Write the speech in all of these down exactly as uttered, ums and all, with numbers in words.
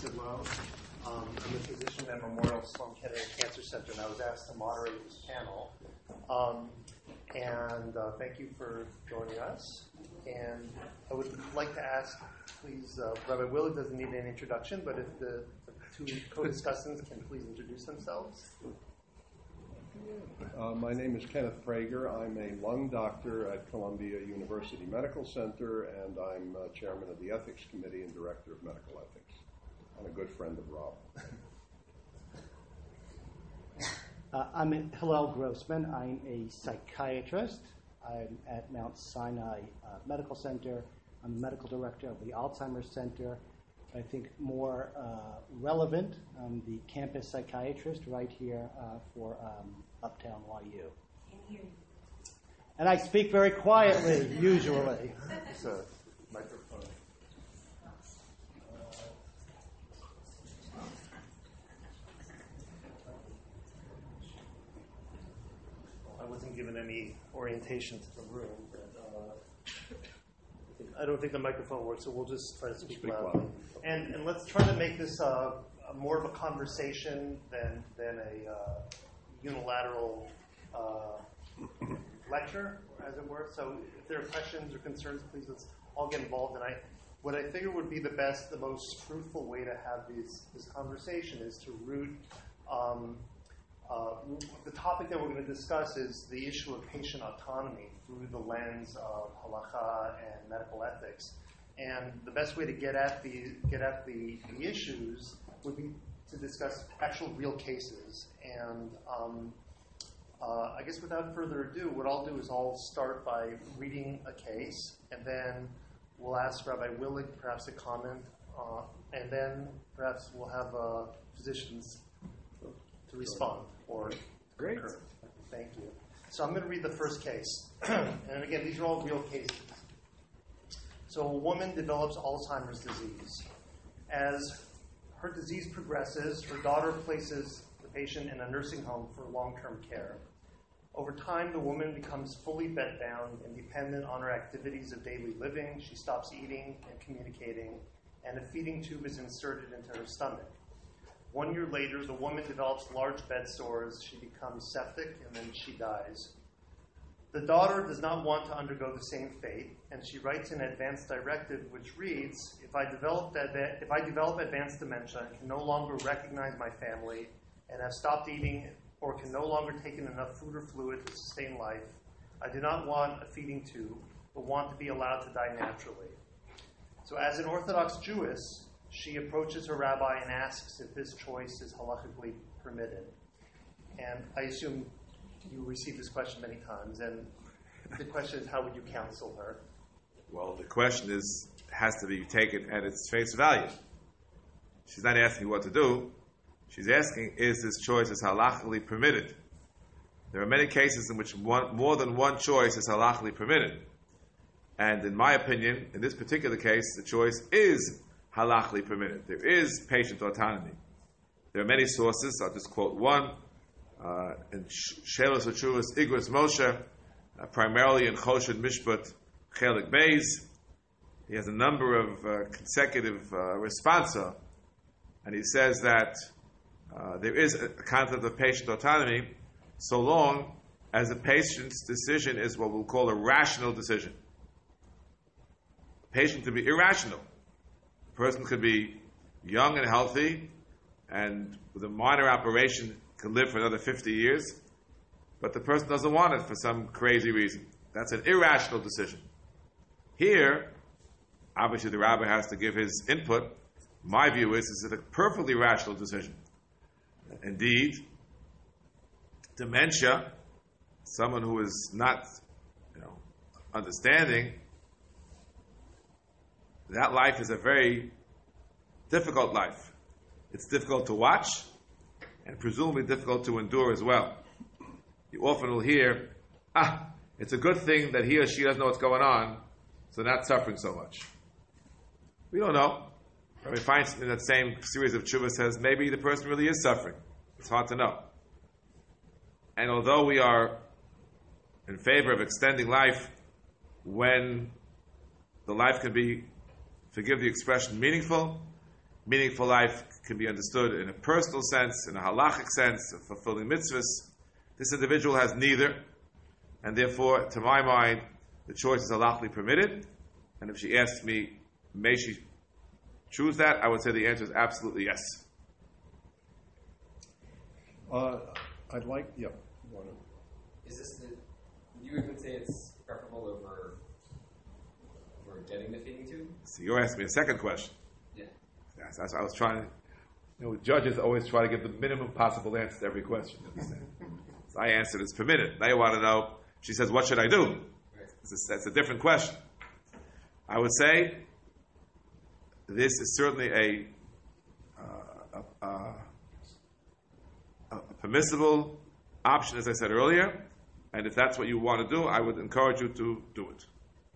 David Lowe. Um, I'm a physician at Memorial Sloan Kettering Cancer Center, and I was asked to moderate this panel. Um, and uh, thank you for joining us. And I would like to ask, please, uh, Rabbi Willig doesn't need an introduction, but if the, the two co-discussants can please introduce themselves. Uh, my name is Kenneth Prager. I'm a lung doctor at Columbia University Medical Center, and I'm uh, chairman of the Ethics Committee and director of medical ethics. I'm a good friend of Rob. uh, I'm Hillel Grossman. I'm a psychiatrist. I'm at Mount Sinai uh, Medical Center. I'm the medical director of the Alzheimer's Center. I think more uh, relevant, I'm the campus psychiatrist right here uh, for um, Uptown Y U. And I speak very quietly, usually. So, microphone. I wasn't given any orientation to the room, but uh, I don't think the microphone works, so we'll just try to speak, speak loudly. loud. And, and let's try to make this uh, more of a conversation than, than a uh, unilateral uh, lecture, as it were. So if there are questions or concerns, please let's all get involved. And I, what I figure would be the best, the most fruitful way to have these, this conversation is to root um, uh, the topic that we're going to discuss is the issue of patient autonomy through the lens of halakha and medical ethics. And the best way to get at the get at the, the issues would be to discuss actual real cases. And um, uh, I guess without further ado, what I'll do is I'll start by reading a case, and then we'll ask Rabbi Willig perhaps to comment, uh, and then perhaps we'll have uh, physicians to respond or Great. Concur. Thank you. So I'm going to read the first case, and again, these are all real cases. So a woman develops Alzheimer's disease. As her disease progresses, her daughter places the patient in a nursing home for long-term care. Over time, the woman becomes fully bedbound and dependent on her activities of daily living. She stops eating and communicating, and a feeding tube is inserted into her stomach. One year later, the woman develops large bed sores. She becomes septic, and then she dies. The daughter does not want to undergo the same fate, and she writes an advance directive which reads, if I develop, adva- if I develop advanced dementia and can no longer recognize my family and have stopped eating or can no longer take in enough food or fluid to sustain life, I do not want a feeding tube, but want to be allowed to die naturally. So as an Orthodox Jewess, she approaches her rabbi and asks if this choice is halakhically permitted. And I assume you received this question many times, and the question is, how would you counsel her? Well, the question is has to be taken at its face value. She's not asking what to do. She's asking, is this choice is halachically permitted? There are many cases in which one, more than one choice is halachically permitted. And in my opinion, in this particular case, the choice is halachically permitted. There is patient autonomy. There are many sources. I'll just quote one. Uh, in Shelos Atshuvas Igros Moshe, uh, primarily in Choshen Mishpat Chelik Beis. He has a number of uh, consecutive uh, responsa, and he says that uh, there is a concept of patient autonomy so long as the patient's decision is what we'll call a rational decision. A patient can be irrational. A person could be young and healthy, and with a minor operation can live for another fifty years, but the person doesn't want it for some crazy reason. That's an irrational decision. Here, obviously the rabbi has to give his input. My view is, is it a perfectly rational decision. Indeed, dementia, someone who is not, you know, understanding, that life is a very difficult life. It's difficult to watch, and presumably difficult to endure as well. You often will hear, ah, it's a good thing that he or she doesn't know what's going on, so they're not suffering so much. We don't know. Rabbi Feinstein in that same series of tshuva says maybe the person really is suffering. It's hard to know. And although we are in favor of extending life when the life can be, forgive the expression, meaningful, meaningful life can be understood in a personal sense, in a halachic sense, of fulfilling mitzvahs. This individual has neither, and therefore, to my mind, the choice is halachically permitted. And if she asked me, may she choose that, I would say the answer is absolutely yes. Uh, I'd like, yeah. One. Is this the, you would say it's preferable over, over getting the feeding tube? So you're asking me a second question. Yeah. Yes, that's what I was trying to, you know, judges always try to give the minimum possible answer to every question. So I answered it's permitted. Now you want to know, she says, what should I do? Right. That's a, that's a different question. I would say this is certainly a, uh, a, a, a permissible option, as I said earlier, and if that's what you want to do, I would encourage you to do it.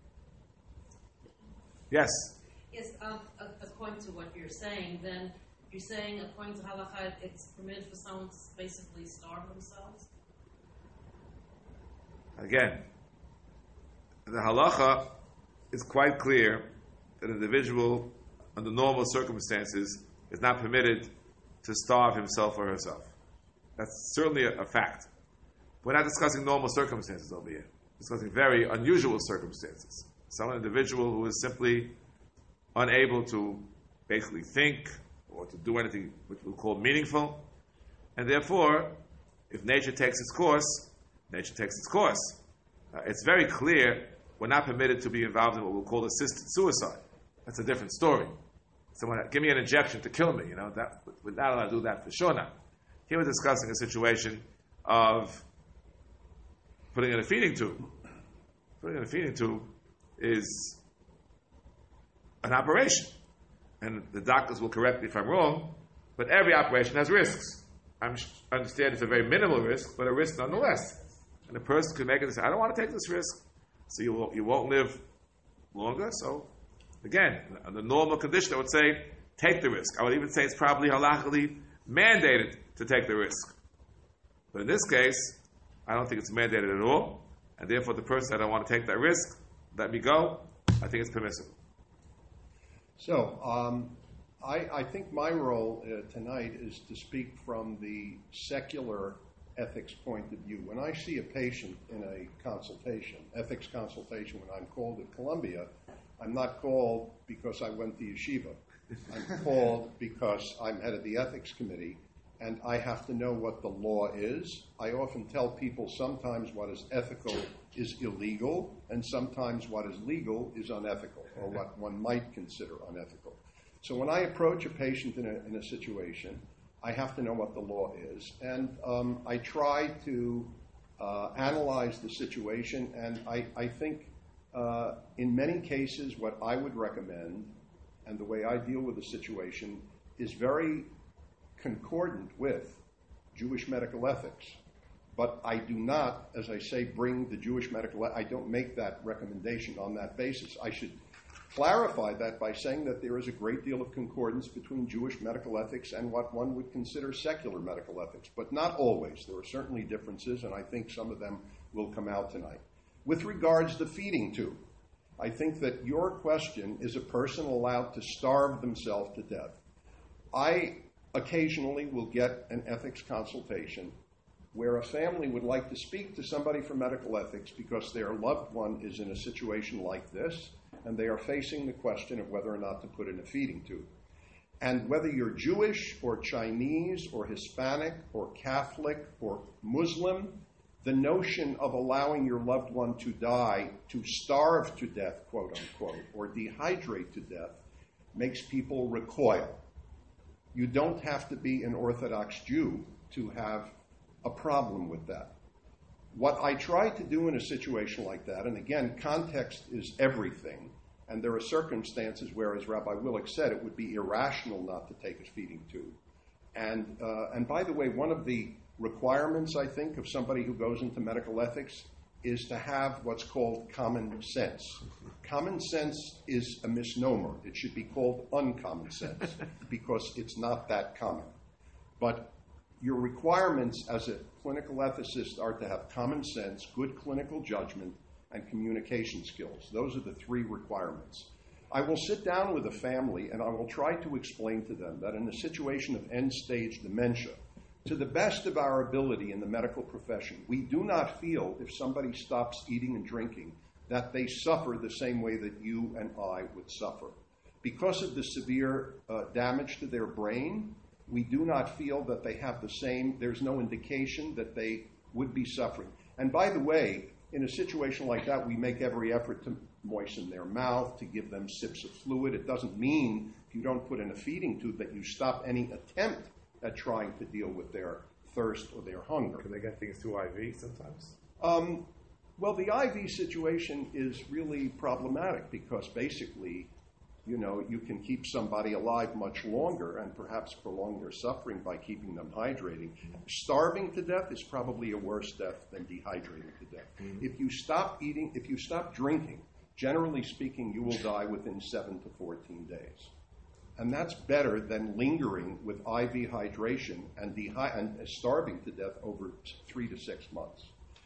Yes? Yes, um, according to what you're saying, then you're saying according to halakha, it's permitted for someone to basically starve themselves? Again, the halacha is quite clear that an individual, under normal circumstances, is not permitted to starve himself or herself. That's certainly a, a fact. We're not discussing normal circumstances over here. We're discussing very unusual circumstances. Some individual who is simply unable to basically think or to do anything which we'll call meaningful, and therefore, if nature takes its course, nature takes its course. Uh, it's very clear we're not permitted to be involved in what we'll call assisted suicide. That's a different story. Someone, give me an injection to kill me, you know, that, we're not allowed to do that for sure now. Here we're discussing a situation of putting in a feeding tube. Putting in a feeding tube is an operation. And the doctors will correct me if I'm wrong, but every operation has risks. I'm, I understand it's a very minimal risk, but a risk nonetheless. And a person could make it and say, I don't want to take this risk. So you won't, you won't live longer. So, again, under normal condition, I would say, take the risk. I would even say it's probably halachically mandated to take the risk. But in this case, I don't think it's mandated at all. And therefore, the person, I don't want to take that risk, let me go, I think it's permissible. So, um, I, I think my role uh, tonight is to speak from the secular ethics point of view. When I see a patient in a consultation, ethics consultation, when I'm called at Columbia, I'm not called because I went to yeshiva. I'm called because I'm head of the ethics committee, and I have to know what the law is. I often tell people sometimes what is ethical is illegal, and sometimes what is legal is unethical, or what one might consider unethical. So when I approach a patient in a, in a situation, I have to know what the law is. And um, I try to uh, analyze the situation, and I, I think uh, in many cases what I would recommend and the way I deal with the situation is very concordant with Jewish medical ethics. But I do not, as I say, bring the Jewish medical, I don't make that recommendation on that basis. I should clarify that by saying that there is a great deal of concordance between Jewish medical ethics and what one would consider secular medical ethics, but not always. There are certainly differences, and I think some of them will come out tonight. With regards to feeding tube, I think that your question is a person allowed to starve themselves to death. I occasionally will get an ethics consultation where a family would like to speak to somebody from medical ethics because their loved one is in a situation like this, and they are facing the question of whether or not to put in a feeding tube. And whether you're Jewish or Chinese or Hispanic or Catholic or Muslim, the notion of allowing your loved one to die, to starve to death, quote unquote, or dehydrate to death, makes people recoil. You don't have to be an Orthodox Jew to have a problem with that. What I try to do in a situation like that, and again, context is everything, and there are circumstances where, as Rabbi Willick said, it would be irrational not to take a feeding tube. And, uh, and by the way, one of the requirements, I think, of somebody who goes into medical ethics is to have what's called common sense. Common sense is a misnomer. It should be called uncommon sense because it's not that common. But your requirements as a clinical ethicist are to have common sense, good clinical judgment, and communication skills. Those are the three requirements. I will sit down with a family and I will try to explain to them that in a situation of end-stage dementia, to the best of our ability in the medical profession, we do not feel if somebody stops eating and drinking that they suffer the same way that you and I would suffer. Because of the severe uh, damage to their brain, we do not feel that they have the same, there's no indication that they would be suffering. And by the way, in a situation like that, we make every effort to moisten their mouth, to give them sips of fluid. It doesn't mean if you don't put in a feeding tube that you stop any attempt at trying to deal with their thirst or their hunger. Can they get things through I V sometimes? Um, well, the I V situation is really problematic because basically, you know, you can keep somebody alive much longer and perhaps prolong their suffering by keeping them hydrating. Starving to death is probably a worse death than dehydrating to death. Mm-hmm. If you stop eating, if you stop drinking, generally speaking, you will die within seven to fourteen days. And that's better than lingering with I V hydration and, dehy- and starving to death over three to six months.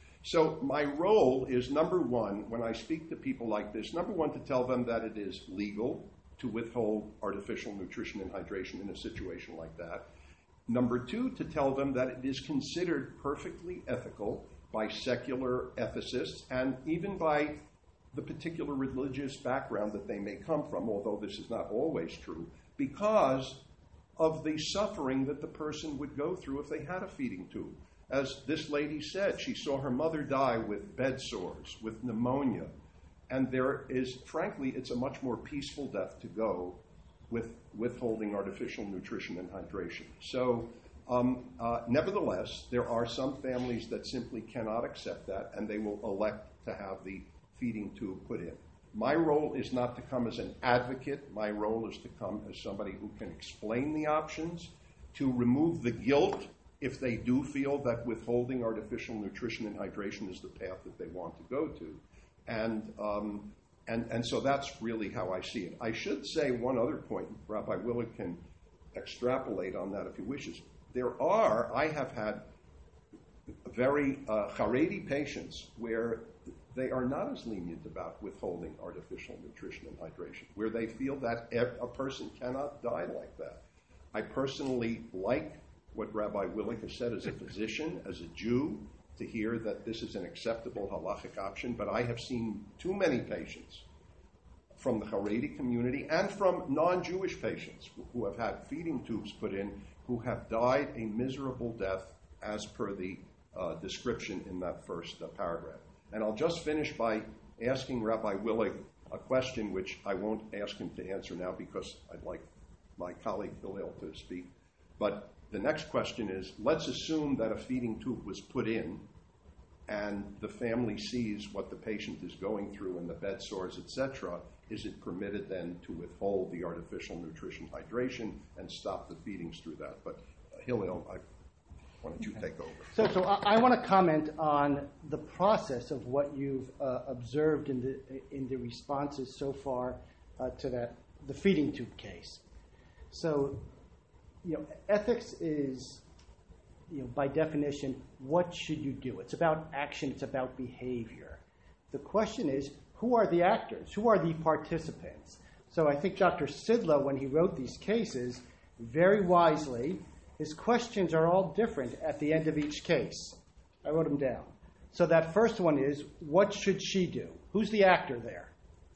So my role is, number one, when I speak to people like this, number one, to tell them that it is legal to withhold artificial nutrition and hydration in a situation like that. Number two, to tell them that it is considered perfectly ethical by secular ethicists and even by the particular religious background that they may come from, although this is not always true, because of the suffering that the person would go through if they had a feeding tube. As this lady said, she saw her mother die with bed sores, with pneumonia. And there is, frankly, it's a much more peaceful death to go with withholding artificial nutrition and hydration. So, um, uh, nevertheless, there are some families that simply cannot accept that, and they will elect to have the feeding tube put in. My role is not to come as an advocate. My role is to come as somebody who can explain the options, to remove the guilt if they do feel that withholding artificial nutrition and hydration is the path that they want to go to. And, um, and, and so that's really how I see it. I should say one other point. Rabbi Willig can extrapolate on that if he wishes. There are, I have had very uh, Haredi patients where they are not as lenient about withholding artificial nutrition and hydration, where they feel that a person cannot die like that. I personally like what Rabbi Willig has said as a physician, as a Jew, to hear that this is an acceptable halachic option, but I have seen too many patients from the Haredi community and from non-Jewish patients who have had feeding tubes put in, who have died a miserable death as per the uh, description in that first uh, paragraph. And I'll just finish by asking Rabbi Willig a question which I won't ask him to answer now because I'd like my colleague Hillel to speak. But the next question is, let's assume that a feeding tube was put in and the family sees what the patient is going through and the bed sores, et cetera. Is it permitted then to withhold the artificial nutrition hydration and stop the feedings through that? But uh, Hillel, I, why don't you okay. take over? So, so I, I want to comment on the process of what you've uh, observed in the in the responses so far uh, to that the feeding tube case. So, you know, ethics is, you know, by definition, what should you do? It's about action. It's about behavior. The question is, who are the actors? Who are the participants? So I think Doctor Sidlow, when he wrote these cases, very wisely, his questions are all different at the end of each case. I wrote them down. So that first one is, what should she do? Who's the actor there?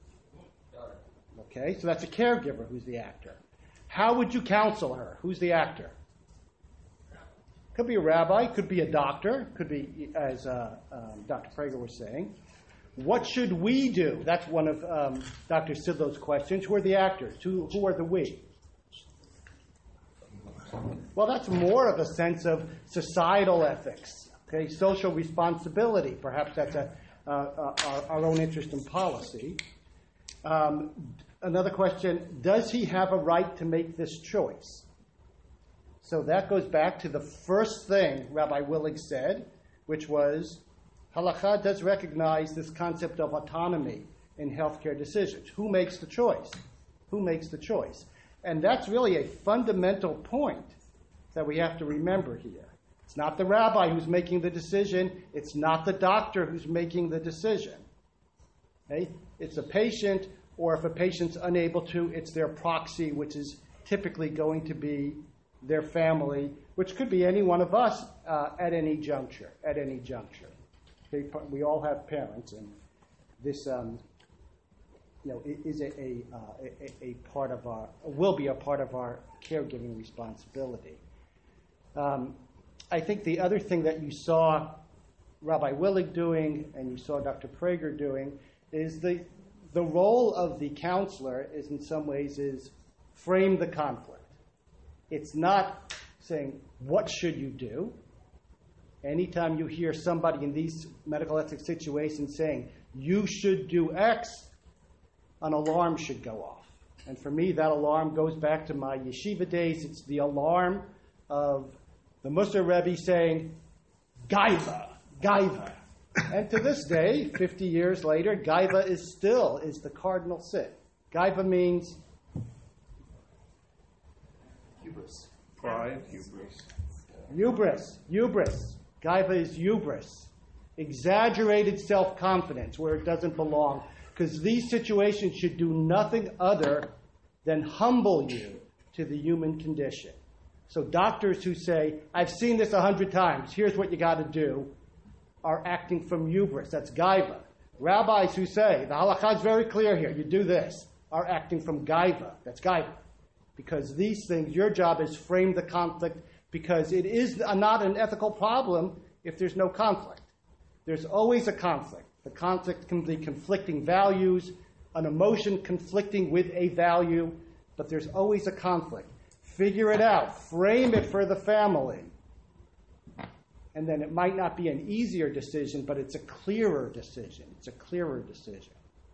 Okay, so that's a caregiver who's the actor. How would you counsel her? Who's the actor? Could be a rabbi, could be a doctor, could be, as uh, um, Doctor Prager was saying. What should we do? That's one of um, Doctor Sidlow's questions. Who are the actors? Who, who are the we? Well, that's more of a sense of societal ethics, okay, social responsibility. Perhaps that's a, uh, uh, our, our own interest in policy. Um, another question, does he have a right to make this choice? So that goes back to the first thing Rabbi Willig said, which was, Halakha does recognize this concept of autonomy in healthcare decisions. Who makes the choice? Who makes the choice? And that's really a fundamental point that we have to remember here. It's not the rabbi who's making the decision. It's not the doctor who's making the decision. Okay? It's a patient or if a patient's unable to, it's their proxy, which is typically going to be their family, which could be any one of us uh, at any juncture, at any juncture. Okay, we all have parents, and this um, you know, is a, a, uh, a, a part of our, will be a part of our caregiving responsibility. Um, I think the other thing that you saw Rabbi Willig doing and you saw Doctor Prager doing is the the role of the counselor is in some ways is frame the conflict. It's not saying, what should you do? Anytime you hear somebody in these medical ethics situations saying, you should do X, an alarm should go off. And for me, that alarm goes back to my yeshiva days. It's the alarm of the Musar Rebbe saying, Gaiva, Gaiva. And to this day, fifty years later, Gaiva is still is the cardinal sin. Gaiva means Hubris. Pride, hubris. hubris, hubris. Gaiva is hubris. Exaggerated self-confidence where it doesn't belong. Because these situations should do nothing other than humble you to the human condition. So doctors who say, I've seen this a hundred times, here's what you got to do, are acting from hubris. That's gaiva. Rabbis who say, the halakha is very clear here, you do this, are acting from gaiva. That's gaiva. Because these things, your job is frame the conflict, because it is not an ethical problem if there's no conflict. There's always a conflict. The conflict can be conflicting values, an emotion conflicting with a value, but there's always a conflict. Figure it out. Frame it for the family. And then it might not be an easier decision, but it's a clearer decision. It's a clearer decision.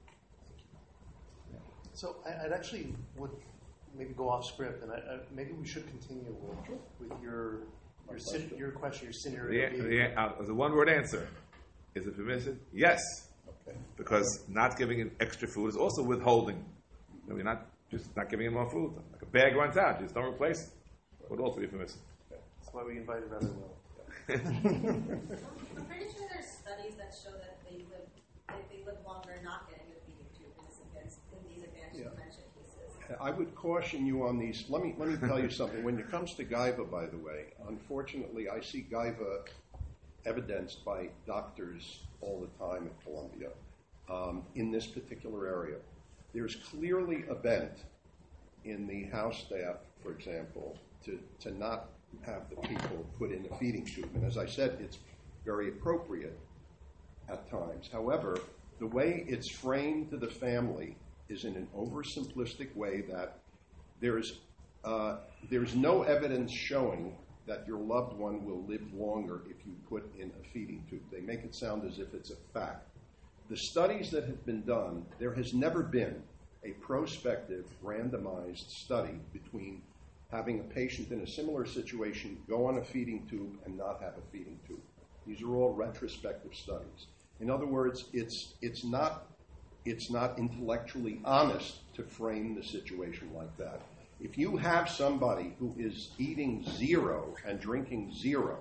So I, I'd actually would maybe go off script, and I, I, maybe we should continue with, with your your, sin, your question, your scenario. The, the, uh, the one-word answer. Is it permissive? Yes. Okay. Because not giving him extra food is also withholding. You know, you're not just not giving him more food. Like a bag runs out, just don't replace it. It would also be permissive. That's why we invited Rabbi Will. I'm pretty sure there's studies that show that they live they, they live longer not getting a feeding tube in, this advanced, in these advanced Yeah. dementia cases. I would caution you on these. Let me let me tell you something. When it comes to Gaiva, by the way, unfortunately, I see Gaiva evidenced by doctors all the time at Columbia um, in this particular area. There's clearly a bent in the house staff, for example, to, to not have the people put in a feeding tube. And as I said, it's very appropriate at times. However, the way it's framed to the family is in an oversimplistic way that there's uh, there's no evidence showing that your loved one will live longer if you put in a feeding tube. They make it sound as if it's a fact. The studies that have been done, there has never been a prospective randomized study between having a patient in a similar situation go on a feeding tube and not have a feeding tube. These are all retrospective studies. In other words, it's it's not it's not intellectually honest to frame the situation like that. If you have somebody who is eating zero and drinking zero,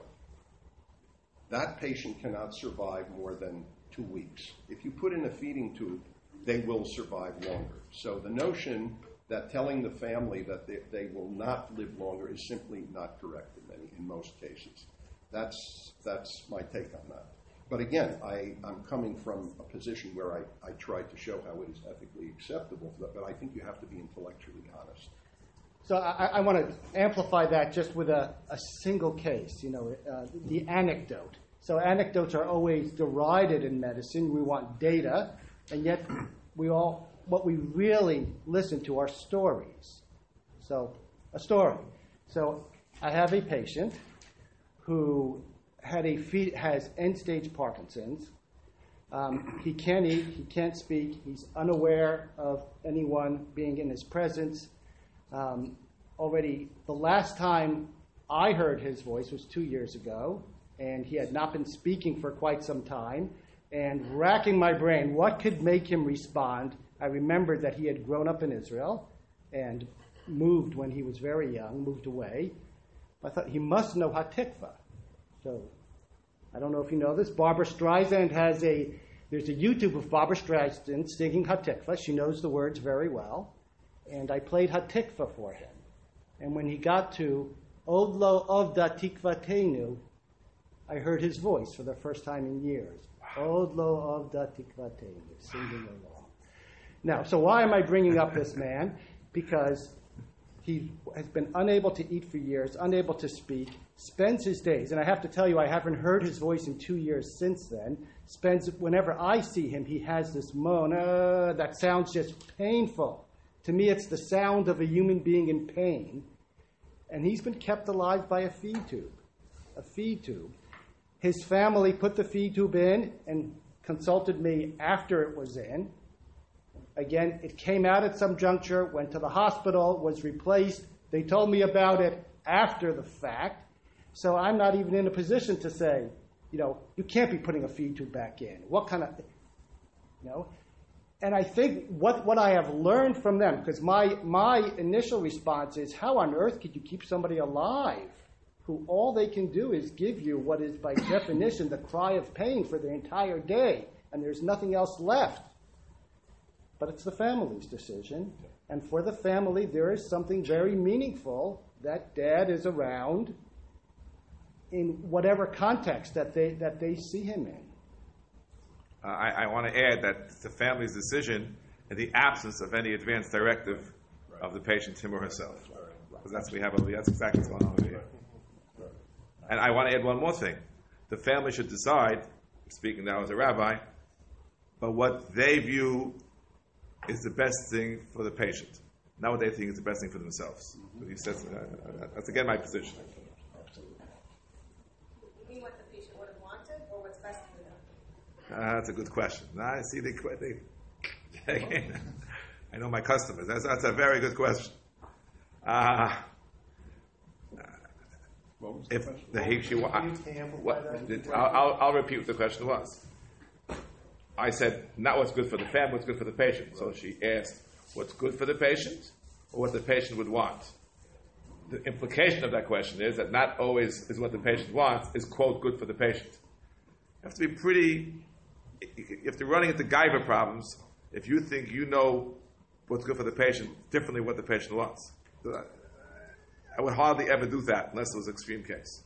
that patient cannot survive more than two weeks. If you put in a feeding tube, they will survive longer. So the notion that telling the family that they, they will not live longer is simply not correct in many, in most cases. That's that's my take on that. But again, I, I'm coming from a position where I, I tried to show how it is ethically acceptable, but I think you have to be intellectually honest. So I, I want to amplify that just with a, a single case, you know, uh, the anecdote. So anecdotes are always derided in medicine. We want data, and yet we all, what we really listen to are stories. So a story. So I have a patient who had a fe- has end-stage Parkinson's. Um, he can't eat, he can't speak, he's unaware of anyone being in his presence. Um, already, the last time I heard his voice was two years ago, and he had not been speaking for quite some time. And racking my brain, what could make him respond? I remembered that he had grown up in Israel and moved when he was very young, moved away. I thought he must know Hatikva. So I don't know if you know this. Barbara Streisand has a There's a YouTube of Barbara Streisand singing Hatikva. She knows the words very well. And I played Hatikva for him. And when he got to Od Lo Ovda Tikvatenu, I heard his voice for the first time in years. Od Lo Ovda Tikvatenu, singing along. Now, so why am I bringing up this man? Because he has been unable to eat for years, unable to speak, spends his days, and I have to tell you, I haven't heard his voice in two years since then, spends, whenever I see him, he has this moan, uh, that sounds just painful. To me, it's the sound of a human being in pain. And he's been kept alive by a feed tube, a feed tube. His family put the feed tube in and consulted me after it was in. Again, it came out at some juncture, went to the hospital, was replaced. They told me about it after the fact. So I'm not even in a position to say, you know, you can't be putting a feed tube back in. What kind of, you know? And I think what, what I have learned from them, because my, my initial response is, how on earth could you keep somebody alive who all they can do is give you what is by definition the cry of pain for the entire day, and there's nothing else left? But it's the family's decision. And for the family, there is something very meaningful that dad is around in whatever context that they, that they see him in. Uh, I, I want to add that it's the family's decision in the absence of any advance directive of the patient, him or herself. Because that's what we have over here. That's exactly what's going on over here. And I want to add one more thing. The family should decide, speaking now as a rabbi, but what they view is the best thing for the patient, not what they think is the best thing for themselves. Mm-hmm. You said, uh, that's again my position. You mean what the patient would have wanted, or what's best for them? Uh, that's a good question. Now, I see they, they I know my customers. That's, that's a very good question. Uh, if the Hikshi, I'll, I'll, I'll repeat what the question was. I said, not what's good for the family, what's good for the patient. So she asked, what's good for the patient, or what the patient would want? The implication of that question is that not always is what the patient wants is, quote, good for the patient. You have to be pretty, if you're running into Guyver problems, if you think you know what's good for the patient differently what the patient wants. I would hardly ever do that unless it was an extreme case.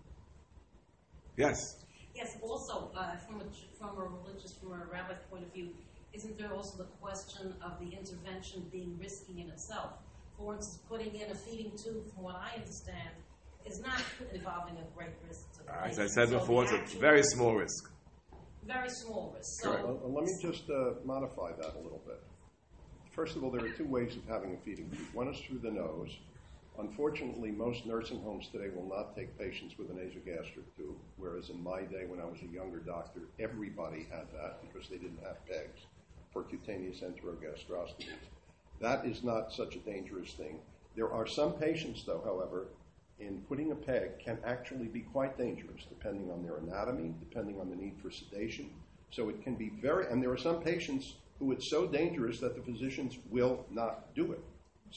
Yes? Yes, also, uh, from, a, from a religious, from a rabbi's point of view, isn't there also the question of the intervention being risky in itself? For instance, putting in a feeding tube, from what I understand, is not involving a great risk to the As patient. I said So before, the it's a actual- very small risk. Very small risk. So, Well, let me just uh, modify that a little bit. First of all, there are two ways of having a feeding tube. One is through the nose. Unfortunately, most nursing homes today will not take patients with a nasogastric tube, whereas in my day, when I was a younger doctor, everybody had that because they didn't have pegs for cutaneous enterogastroscopies. That is not such a dangerous thing. There are some patients, though, however, in putting a peg can actually be quite dangerous, depending on their anatomy, depending on the need for sedation. So it can be very, and there are some patients who it's so dangerous that the physicians will not do it.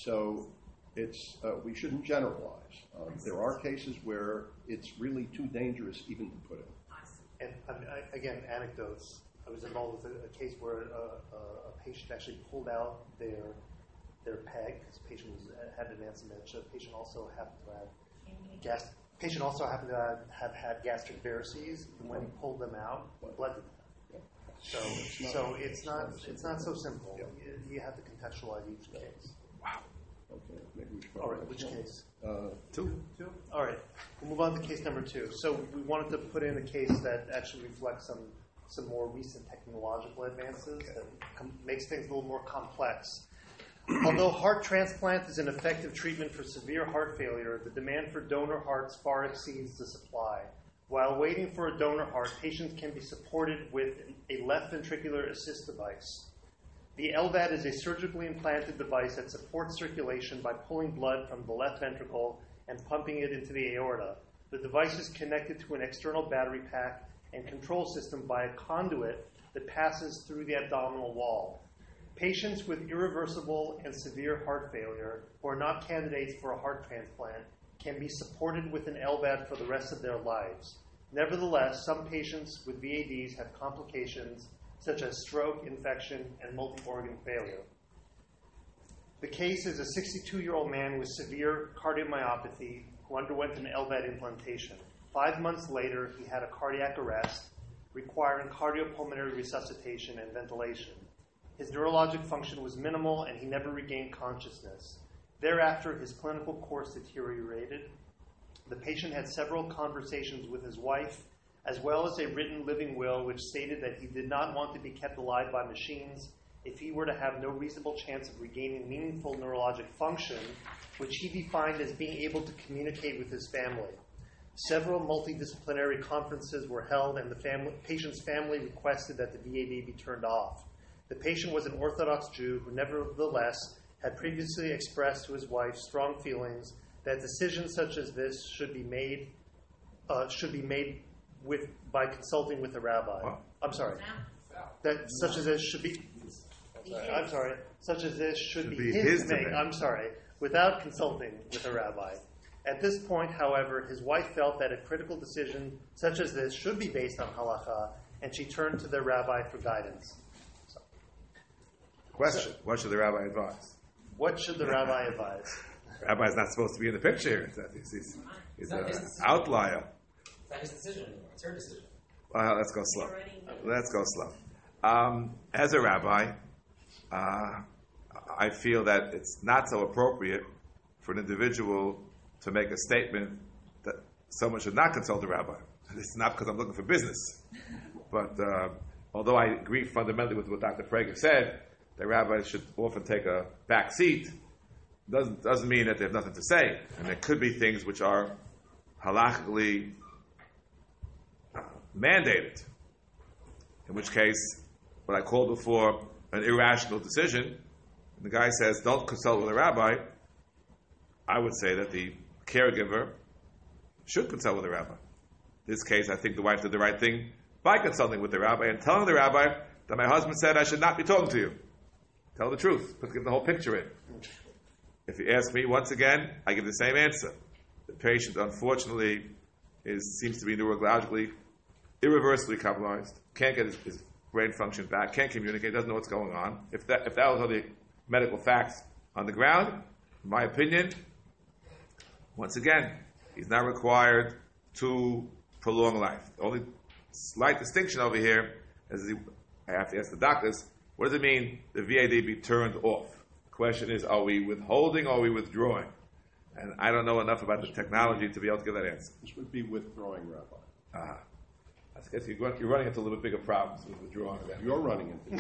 So it's uh, we shouldn't generalize. Um, there are cases where it's really too dangerous even to put in. And I mean, I, again, anecdotes. I was involved with a, a case where a, a, a patient actually pulled out their their peg because the patient was, had advanced dementia. The patient also happened to have gas. Patient also happened to have, have had gastric varices, and when he pulled them out, bled to death. So, so it's not it's not so simple. You, you have to contextualize each case. Wow. Okay, maybe we should All right, which case? Uh, Two. Two. All right, we'll move on to case number two. So we wanted to put in a case that actually reflects some some more recent technological advances that com- makes things a little more complex. Although heart transplant is an effective treatment for severe heart failure, the demand for donor hearts far exceeds the supply. While waiting for a donor heart, patients can be supported with a left ventricular assist device. The L V A D is a surgically implanted device that supports circulation by pulling blood from the left ventricle and pumping it into the aorta. The device is connected to an external battery pack and control system by a conduit that passes through the abdominal wall. Patients with irreversible and severe heart failure who are not candidates for a heart transplant can be supported with an L V A D for the rest of their lives. Nevertheless, some patients with V A Ds have complications such as stroke, infection, and multi-organ failure. The case is a sixty-two-year-old man with severe cardiomyopathy who underwent an L V A D implantation. Five months later, he had a cardiac arrest requiring cardiopulmonary resuscitation and ventilation. His neurologic function was minimal, and he never regained consciousness. Thereafter, his clinical course deteriorated. The patient had several conversations with his wife, as well as a written living will which stated that he did not want to be kept alive by machines if he were to have no reasonable chance of regaining meaningful neurologic function, which he defined as being able to communicate with his family. Several multidisciplinary conferences were held, and the family, patient's family requested that the V A D be turned off. The patient was an Orthodox Jew who nevertheless had previously expressed to his wife strong feelings that decisions such as this should be made uh, should be made with by consulting with a rabbi. What? I'm sorry. That such as this should be. I'm sorry, I'm sorry. Such as this should, Should be, be his, his to make. debate. I'm sorry, without consulting with a rabbi. At this point, however, his wife felt that a critical decision such as this should be based on halacha, and she turned to the rabbi for guidance. So, Question: what should the rabbi advise? what should the rabbi advise? The rabbi is not supposed to be in the picture here. He's, he's, he's not his an decision. outlier. It's not his decision anymore. It's her decision. Well, let's go slow. Let's go slow. Um, as a rabbi, uh, I feel that it's not so appropriate for an individual to make a statement that someone should not consult a rabbi. It's not because I'm looking for business. But uh, although I agree fundamentally with what Doctor Prager said, that rabbis should often take a back seat, doesn't, doesn't mean that they have nothing to say. And there could be things which are halachically uh, mandated, in which case, what I called before an irrational decision, and the guy says, don't consult with a rabbi, I would say that the caregiver should consult with a rabbi. In this case, I think the wife did the right thing by consulting with the rabbi and telling the rabbi that my husband said I should not be talking to you. Tell the truth. Let's get the whole picture in. If you ask me, once again, I give the same answer. The patient, unfortunately, is seems to be neurologically irreversibly compromised, can't get his, his brain function back, can't communicate, doesn't know what's going on. If that if that was all the medical facts on the ground, in my opinion, once again, he's not required to prolong life. The only slight distinction over here is the, I have to ask the doctors, what does it mean the V A D be turned off? The question is, are we withholding or are we withdrawing? And I don't know enough about the technology to be able to give that answer. This would be withdrawing, Rabbi. Uh, I guess you're, you're running into a little bit bigger problems with withdrawing of that. You're running into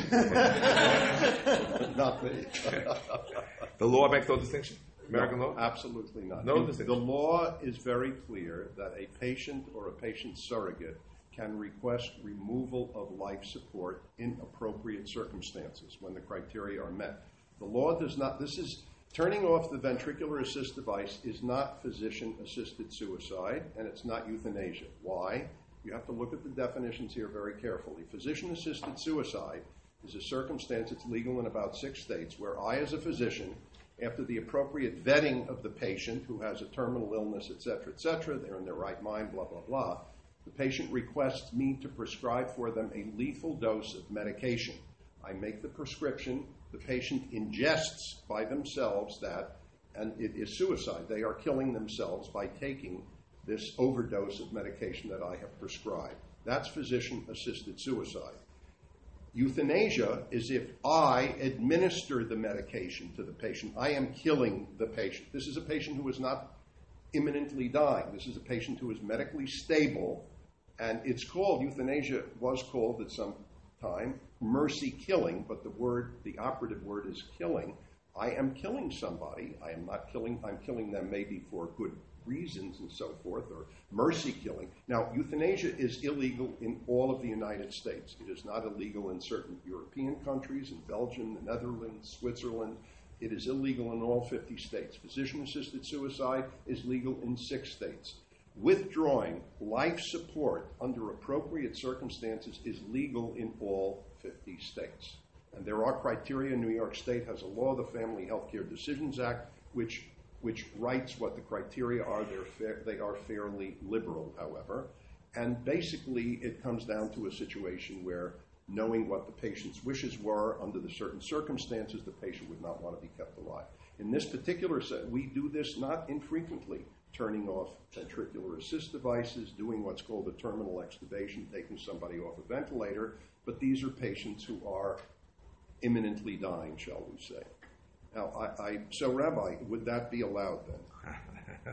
it. Not me. The law makes no distinction? American No, law? Absolutely not. No The- distinction. The law is very clear that a patient or a patient surrogate can request removal of life support in appropriate circumstances when the criteria are met. The law does not, this is, turning off the ventricular assist device is not physician-assisted suicide, and it's not euthanasia. Why? You have to look at the definitions here very carefully. Physician-assisted suicide is a circumstance that's legal in about six states where I, as a physician, after the appropriate vetting of the patient who has a terminal illness, et cetera, et cetera, they're in their right mind, blah, blah, blah, the patient requests me to prescribe for them a lethal dose of medication. I make the prescription, the patient ingests by themselves that, and it is suicide. They are killing themselves by taking this overdose of medication that I have prescribed. That's physician-assisted suicide. Euthanasia is if I administer the medication to the patient. I am killing the patient. This is a patient who is not imminently dying. This is a patient who is medically stable, and it's called, euthanasia was called at some time, mercy killing, but the word, the operative word is killing. I am killing somebody. I am not killing, I'm killing them maybe for good reasons and so forth, or mercy killing. Now, euthanasia is illegal in all of the United States. It is not illegal in certain European countries, in Belgium, the Netherlands, Switzerland. It is illegal in all fifty states. Physician-assisted suicide is legal in six states. Withdrawing life support under appropriate circumstances is legal in all fifty states. And there are criteria. New York State has a law, the Family Healthcare Decisions Act, which which writes what the criteria are. They're fair, they are fairly liberal, however. And basically, it comes down to a situation where knowing what the patient's wishes were. Under the certain circumstances, the patient would not want to be kept alive. In this particular set, we do this not infrequently, turning off ventricular assist devices, doing what's called a terminal extubation, taking somebody off a ventilator, but these are patients who are imminently dying, shall we say. Now, I, I so Rabbi, would that be allowed then?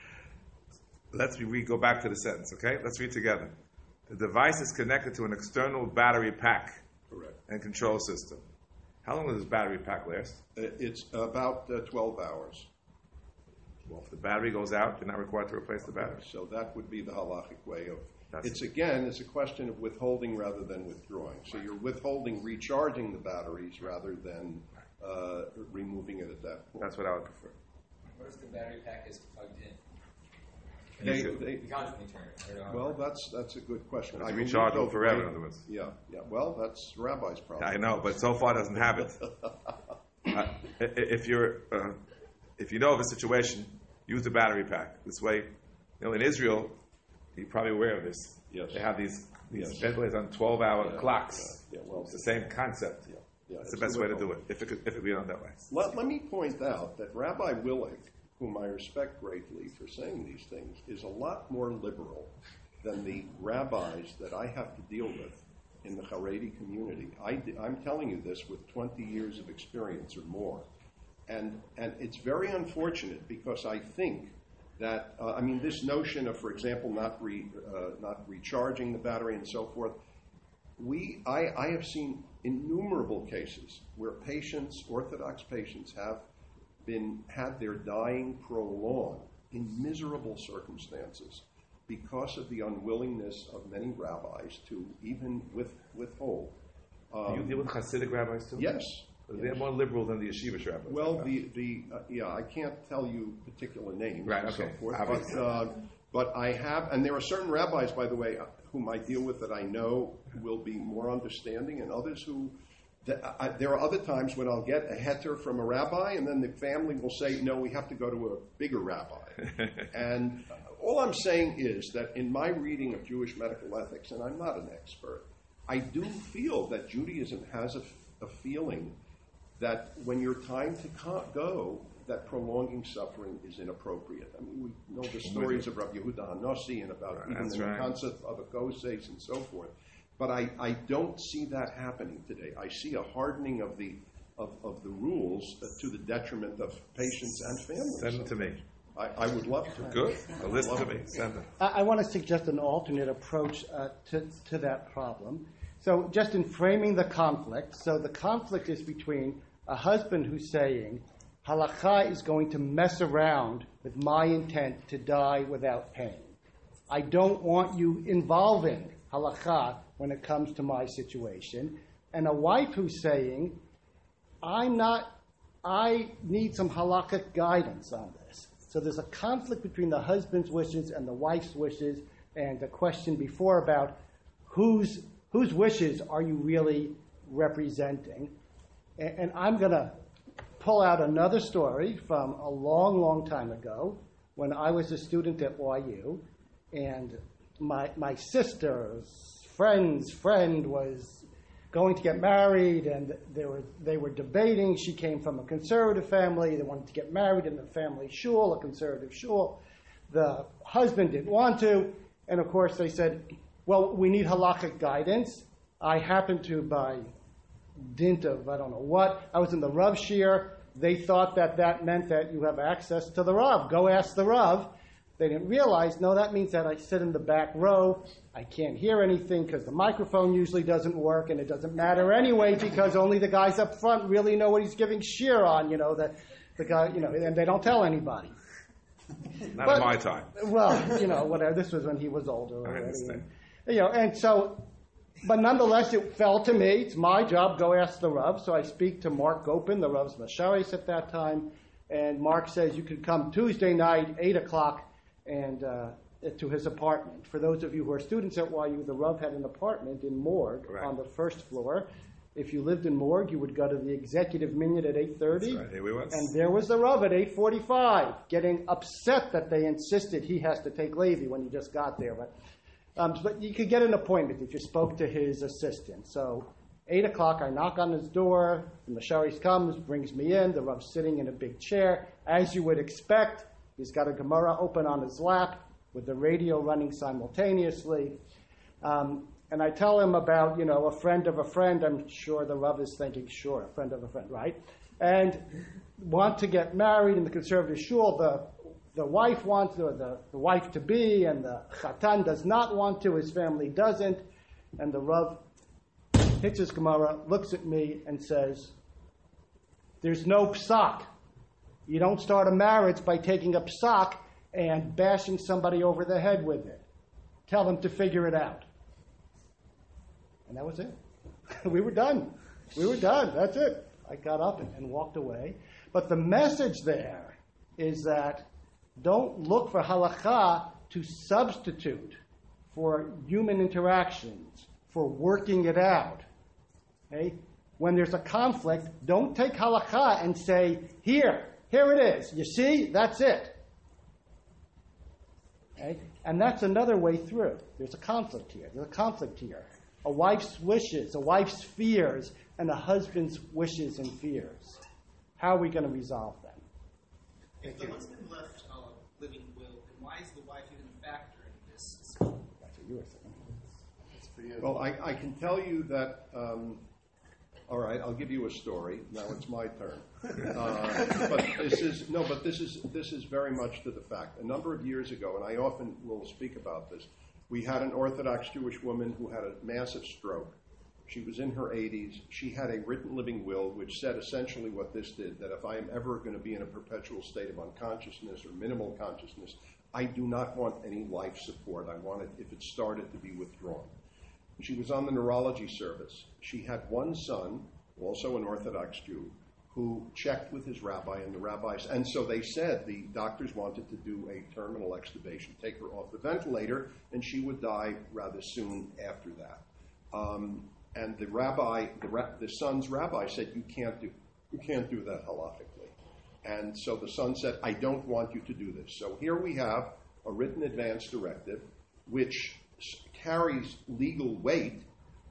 Let's read, go back to the sentence, okay? Let's read together. The device is connected to an external battery pack Correct. and control system. How long does this battery pack last? Uh, It's about uh, twelve hours. Well, if the battery goes out, you're not required to replace the battery. So that would be the halachic way of. That's It's again, it's a question of withholding rather than withdrawing. So you're withholding, recharging the batteries rather than uh, removing it at that point. That's what I would prefer. What if the battery pack is plugged in? They- You should- they- You constantly turn it. I don't know how it well, works. that's that's a good question. You I recharge believe them they'll forever, break- in other words. Yeah, yeah. Well, that's Rabbi's problem. I know, but so far doesn't have it. uh, i- if you're, uh, if you know of a situation, use the battery pack. This way, you know, in Israel, you're probably aware of this. Yes. They have these these Yes. ventilators on twelve-hour Yeah, clocks. yeah, yeah, well, it's the same concept. Yeah, yeah, That's the it's best the way to do withhold. it. If it could, if it could be done that way. Let, let me point out that Rabbi Willig, whom I respect greatly for saying these things, is a lot more liberal than the rabbis that I have to deal with in the Haredi community. I, I'm telling you this with twenty years of experience or more. And, and it's very unfortunate because I think that, uh, I mean, this notion of, for example, not, re, uh, not recharging the battery and so forth, we, I, I have seen innumerable cases where patients, Orthodox patients, have been had their dying prolonged in miserable circumstances because of the unwillingness of many rabbis to even with, withhold. Um, Do you deal with Hasidic rabbis too? Yes. They're more liberal than the yeshivish rabbis. Well, the, the uh, yeah, I can't tell you particular names Right, and so okay. forth, Obviously. but, uh, but I have, and there are certain rabbis, by the way, whom I deal with that I know will be more understanding, and others who, th- I, there are other times when I'll get a heter from a rabbi, and then the family will say, no, we have to go to a bigger rabbi. And all I'm saying is that in my reading of Jewish medical ethics, and I'm not an expert, I do feel that Judaism has a, a feeling that when your time to co- go, that prolonging suffering is inappropriate. I mean, we know the stories of Rabbi Yehuda Hanossi and about Right, even that's the right. concept of a koses and so forth. But I, I don't see that happening today. I see a hardening of the of, of the rules uh, to the detriment of patients and families. Send them to me. I, I would love to. Good. Well, listen to me. Send them. I, I want to suggest an alternate approach uh, to, to that problem. So just in framing the conflict, so the conflict is between a husband who's saying, halakha is going to mess around with my intent to die without pain. I don't want you involving halakha when it comes to my situation. And a wife who's saying, I'm not, I need some halakhic guidance on this. So there's a conflict between the husband's wishes and the wife's wishes, and the question before about whose whose wishes are you really representing. And, and I'm going to pull out another story from a long, long time ago when I was a student at Y U, and my my sister's friend's friend was going to get married, and they were they were debating. She came from a conservative family. They wanted to get married in the family shul, a conservative shul. The husband didn't want to, and of course they said, well, we need halakhic guidance. I happened to, by dint of I don't know what, I was in the Rav Shir. They thought that that meant that you have access to the Rav. Go ask the Rav. They didn't realize, no, that means that I sit in the back row. I can't hear anything because the microphone usually doesn't work, and it doesn't matter anyway because only the guys up front really know what he's giving shir on, you know, the, the guy, you know, and they don't tell anybody. Not But- in my time. Well, you know, whatever. This was when he was older I already. understand. And, you know, and so, but nonetheless, it fell to me. It's my job. Go ask the Rav. So I speak to Mark Gopin, the Rav's Masharis at that time, and Mark says you can come Tuesday night, eight o'clock, and uh, to his apartment. For those of you who are students at Y U, the Rav had an apartment in Morgue Correct. on the first floor. If you lived in Morgue, you would go to the executive minyan at eight thirty. That's right. Here we was. And there was the Rav at eight forty-five, getting upset that they insisted he has to take Levi when he just got there. But Um, but you could get an appointment if you spoke to his assistant. So eight o'clock, I knock on his door. The Masharis comes, brings me in. The Rav's sitting in a big chair. As you would expect, he's got a Gemara open on his lap with the radio running simultaneously. Um, and I tell him about, you know, a friend of a friend. I'm sure the Rav is thinking, sure, a friend of a friend, right? And want to get married in the conservative shul. The the wife wants to, or the, the wife to be, and the chatan does not want to. His family doesn't. And the Rav hits his Gemara, looks at me, and says, "There's no psak. You don't start a marriage by taking a psak and bashing somebody over the head with it. Tell them to figure it out." And that was it. We were done. We were done. That's it. I got up and, and walked away. But the message there is that don't look for halakha to substitute for human interactions, for working it out. Okay? When there's a conflict, don't take halakha and say, here, here it is. You see? That's it. Okay? And that's another way through. There's a conflict here. There's a conflict here. A wife's wishes, a wife's fears, and a husband's wishes and fears. How are we going to resolve them? If the husband left a living will, then why is the wife even a factor in this discussion? That's what you were saying. It's for you. Well, I, I can tell you that, um, all right, I'll give you a story. Now it's my turn. Uh, but this is, no, but this is, this is very much to the fact. A number of years ago, and I often will speak about this, we had an Orthodox Jewish woman who had a massive stroke. She was in her eighties. She had a written living will which said essentially what this did, that if I am ever going to be in a perpetual state of unconsciousness or minimal consciousness, I do not want any life support. I want it, if it started, to be withdrawn. She was on the neurology service. She had one son, also an Orthodox Jew, who checked with his rabbi, and the rabbis, and so they said the doctors wanted to do a terminal extubation, take her off the ventilator, and she would die rather soon after that. Um, and the rabbi, the, ra- the son's rabbi said, you can't do, you can't do that halakhically. And so the son said, I don't want you to do this. So here we have a written advance directive, which carries legal weight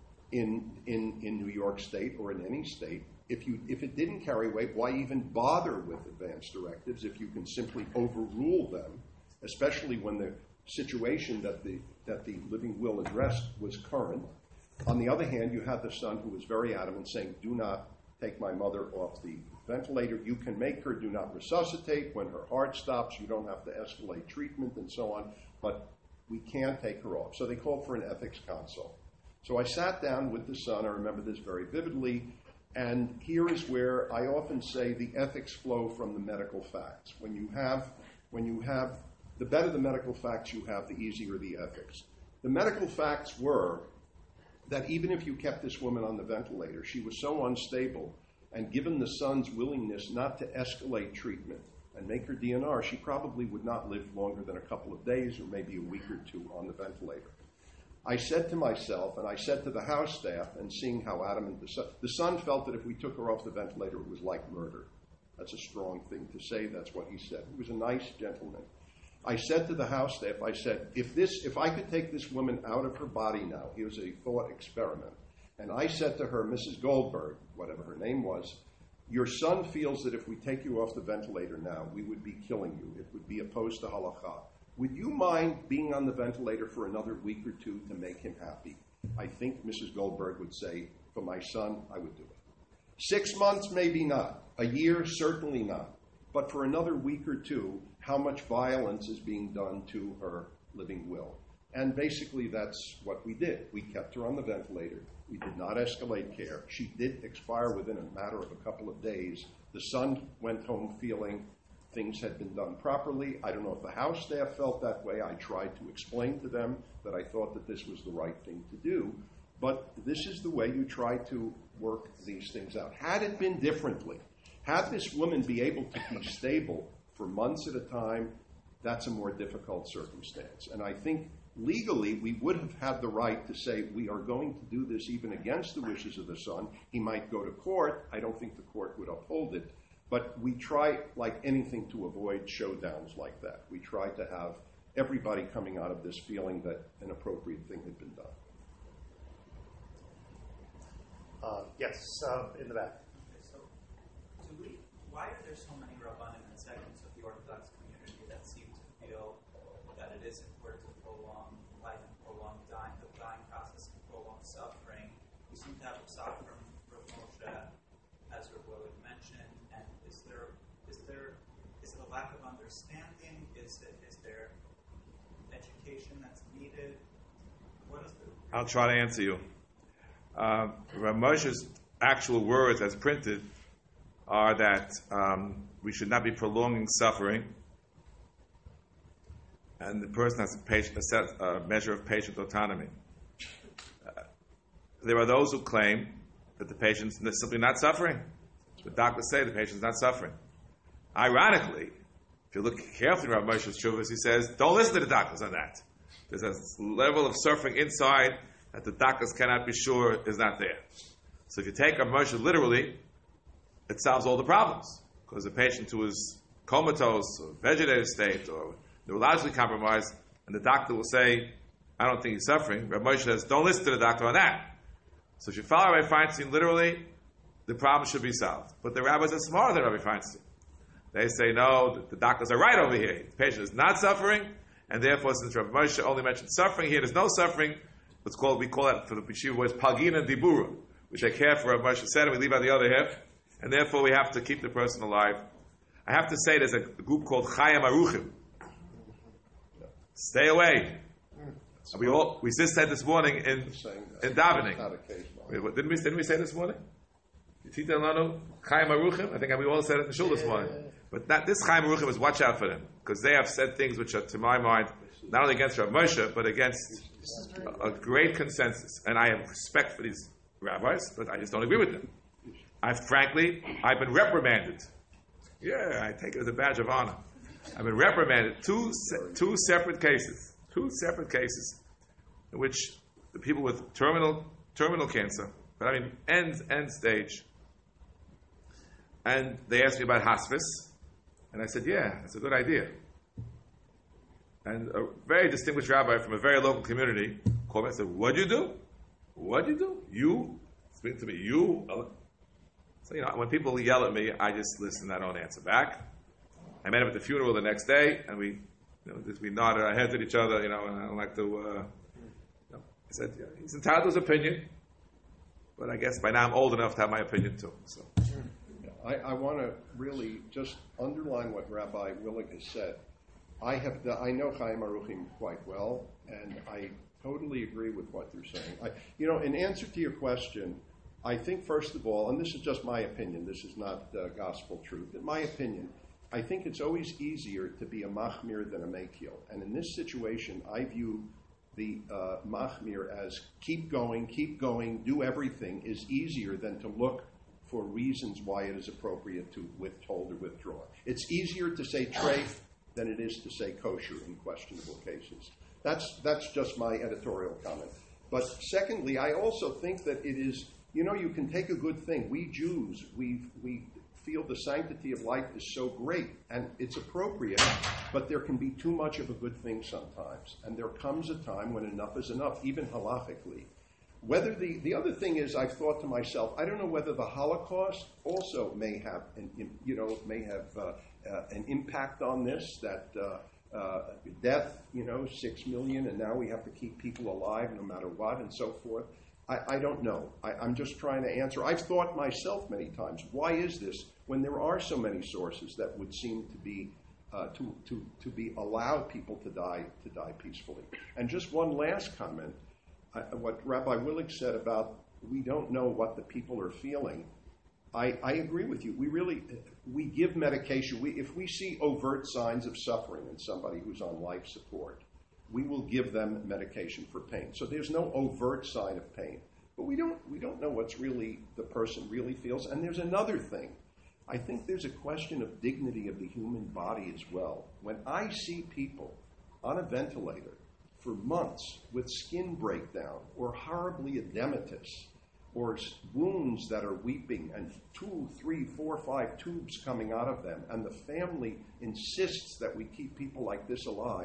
in, in, in New York State or in any state. If you if it didn't carry weight, why even bother with advance directives if you can simply overrule them, especially when the situation that the that the living will addressed was current? On the other hand, you had the son who was very adamant, saying, do not take my mother off the ventilator. You can make her do not resuscitate. When her heart stops, you don't have to escalate treatment and so on, but we can't take her off. So they called for an ethics consult. So I sat down with the son. I remember this very vividly. And here is where I often say the ethics flow from the medical facts. When you have, when you have, the better the medical facts you have, the easier the ethics. The medical facts were that even if you kept this woman on the ventilator, she was so unstable, and given the son's willingness not to escalate treatment and make her D N R, she probably would not live longer than a couple of days or maybe a week or two on the ventilator. I said to myself, and I said to the house staff, and seeing how adamant the son, the son felt that if we took her off the ventilator, it was like murder. That's a strong thing to say. That's what he said. He was a nice gentleman. I said to the house staff, I said, if this, if I could take this woman out of her body now, it was a thought experiment. And I said to her, Missus Goldberg, whatever her name was, your son feels that if we take you off the ventilator now, we would be killing you. It would be opposed to halakha. Would you mind being on the ventilator for another week or two to make him happy? I think Missus Goldberg would say, for my son, I would do it. Six months, maybe not. A year, certainly not. But for another week or two, how much violence is being done to her living will? And basically that's what we did. We kept her on the ventilator. We did not escalate care. She did expire within a matter of a couple of days. The son went home feeling things had been done properly. I don't know if the house staff felt that way. I tried to explain to them that I thought that this was the right thing to do. But this is the way you try to work these things out. Had it been differently, had this woman be able to be stable for months at a time, that's a more difficult circumstance. And I think legally we would have had the right to say we are going to do this even against the wishes of the son. He might go to court. I don't think the court would uphold it. But we try, like anything, to avoid showdowns like that. We try to have everybody coming out of this feeling that an appropriate thing had been done. Uh, yes, uh, in the back. Okay, so, do we, why are there so many Rabbanim and segments of the Orthodox community that seem to feel that it is important to prolong life and prolong dying, the dying process and prolong suffering? We seem to have a psak from Rav Moshe, as Rav Willig mentioned, and is there, is there, is it a lack of understanding? Is it, is there education that's needed? What is the... I'll try to answer you. Uh, Rav Moshe's actual words as printed are that um, we should not be prolonging suffering, and the person has a, patient, a, set, a measure of patient autonomy. Uh, there are those who claim that the patient's simply not suffering. The doctors say the patient's not suffering. Ironically, if you look carefully at Rav Moshe's Shuvas, he says, don't listen to the doctors on that. There's a level of suffering inside that the doctors cannot be sure is not there. So if you take Rav Moshe literally, it solves all the problems. Because a patient who is comatose or vegetative state or neurologically compromised, and the doctor will say, I don't think he's suffering, Rav Moshe says, don't listen to the doctor on that. So if you follow Rabbi Feinstein literally, the problem should be solved. But the rabbis are smarter than Rabbi Feinstein. They say, no, the, the doctors are right over here. The patient is not suffering, and therefore, since Rabbi Moshe only mentioned suffering here, there's no suffering. What's called, we call that for the Yeshiva words, Pagina Dibura. We take care for Rabbi Moshe said, and we leave out the other half, and therefore we have to keep the person alive. I have to say, there's a group called Chayam Aruchim. Stay away. We all we just said this morning in in davening. Wait, didn't we didn't we say this morning? Tita Lanu Chayam Aruchim. I think we all said it in the shul this morning. But that, this Chayam Aruchim is watch out for them, because they have said things which are, to my mind, not only against Rav Moshe, but against a, a great consensus. And I have respect for these rabbis, but I just don't agree with them. I frankly, I've been reprimanded. Yeah, I take it as a badge of honor. I've been reprimanded two se- two separate cases, two separate cases, in which the people with terminal terminal cancer, but I mean end end stage, and they asked me about hospice, and I said, yeah, that's a good idea. And a very distinguished rabbi from a very local community called me and said, what'd you do? What'd you do? You? Speak to me. You? So, you know, when people yell at me, I just listen. I don't answer back. I met him at the funeral the next day, and we, you know, we nodded our heads at each other, you know, and I don't like to, uh, you know, I said, yeah, he's entitled to his opinion, but I guess by now I'm old enough to have my opinion too. So, I, I want to really just underline what Rabbi Willig has said. I have, the, I know Chayam Aruchim quite well, and I totally agree with what you're saying. I, you know, in answer to your question, I think first of all, and this is just my opinion, this is not uh, gospel truth, in my opinion, I think it's always easier to be a machmir than a mekil. And in this situation, I view the uh, machmir as keep going, keep going, do everything is easier than to look for reasons why it is appropriate to withhold or withdraw. It's easier to say treif than it is to say kosher in questionable cases. That's that's just my editorial comment. But secondly, I also think that it is, you know, you can take a good thing. We Jews, we we feel the sanctity of life is so great, and it's appropriate, but there can be too much of a good thing sometimes. And there comes a time when enough is enough, even halachically. Whether the, the other thing is, I've thought to myself, I don't know whether the Holocaust also may have, an, you know, may have uh, uh, an impact on this, that uh, uh, death, you know, six million, and now we have to keep people alive no matter what, and so forth. I, I don't know. I, I'm just trying to answer. I've thought myself many times, why is this when there are so many sources that would seem to be uh, to, to, to be allow people to die to die peacefully? And just one last comment. I, what Rabbi Willig said about we don't know what the people are feeling, I, I agree with you. We really, we give medication. We, if we see overt signs of suffering in somebody who's on life support, we will give them medication for pain. So there's no overt sign of pain. But we don't, we don't know what's really the person really feels. And there's another thing. I think there's a question of dignity of the human body as well. When I see people on a ventilator for months with skin breakdown or horribly edematous or wounds that are weeping and two, three, four, five tubes coming out of them, and the family insists that we keep people like this alive,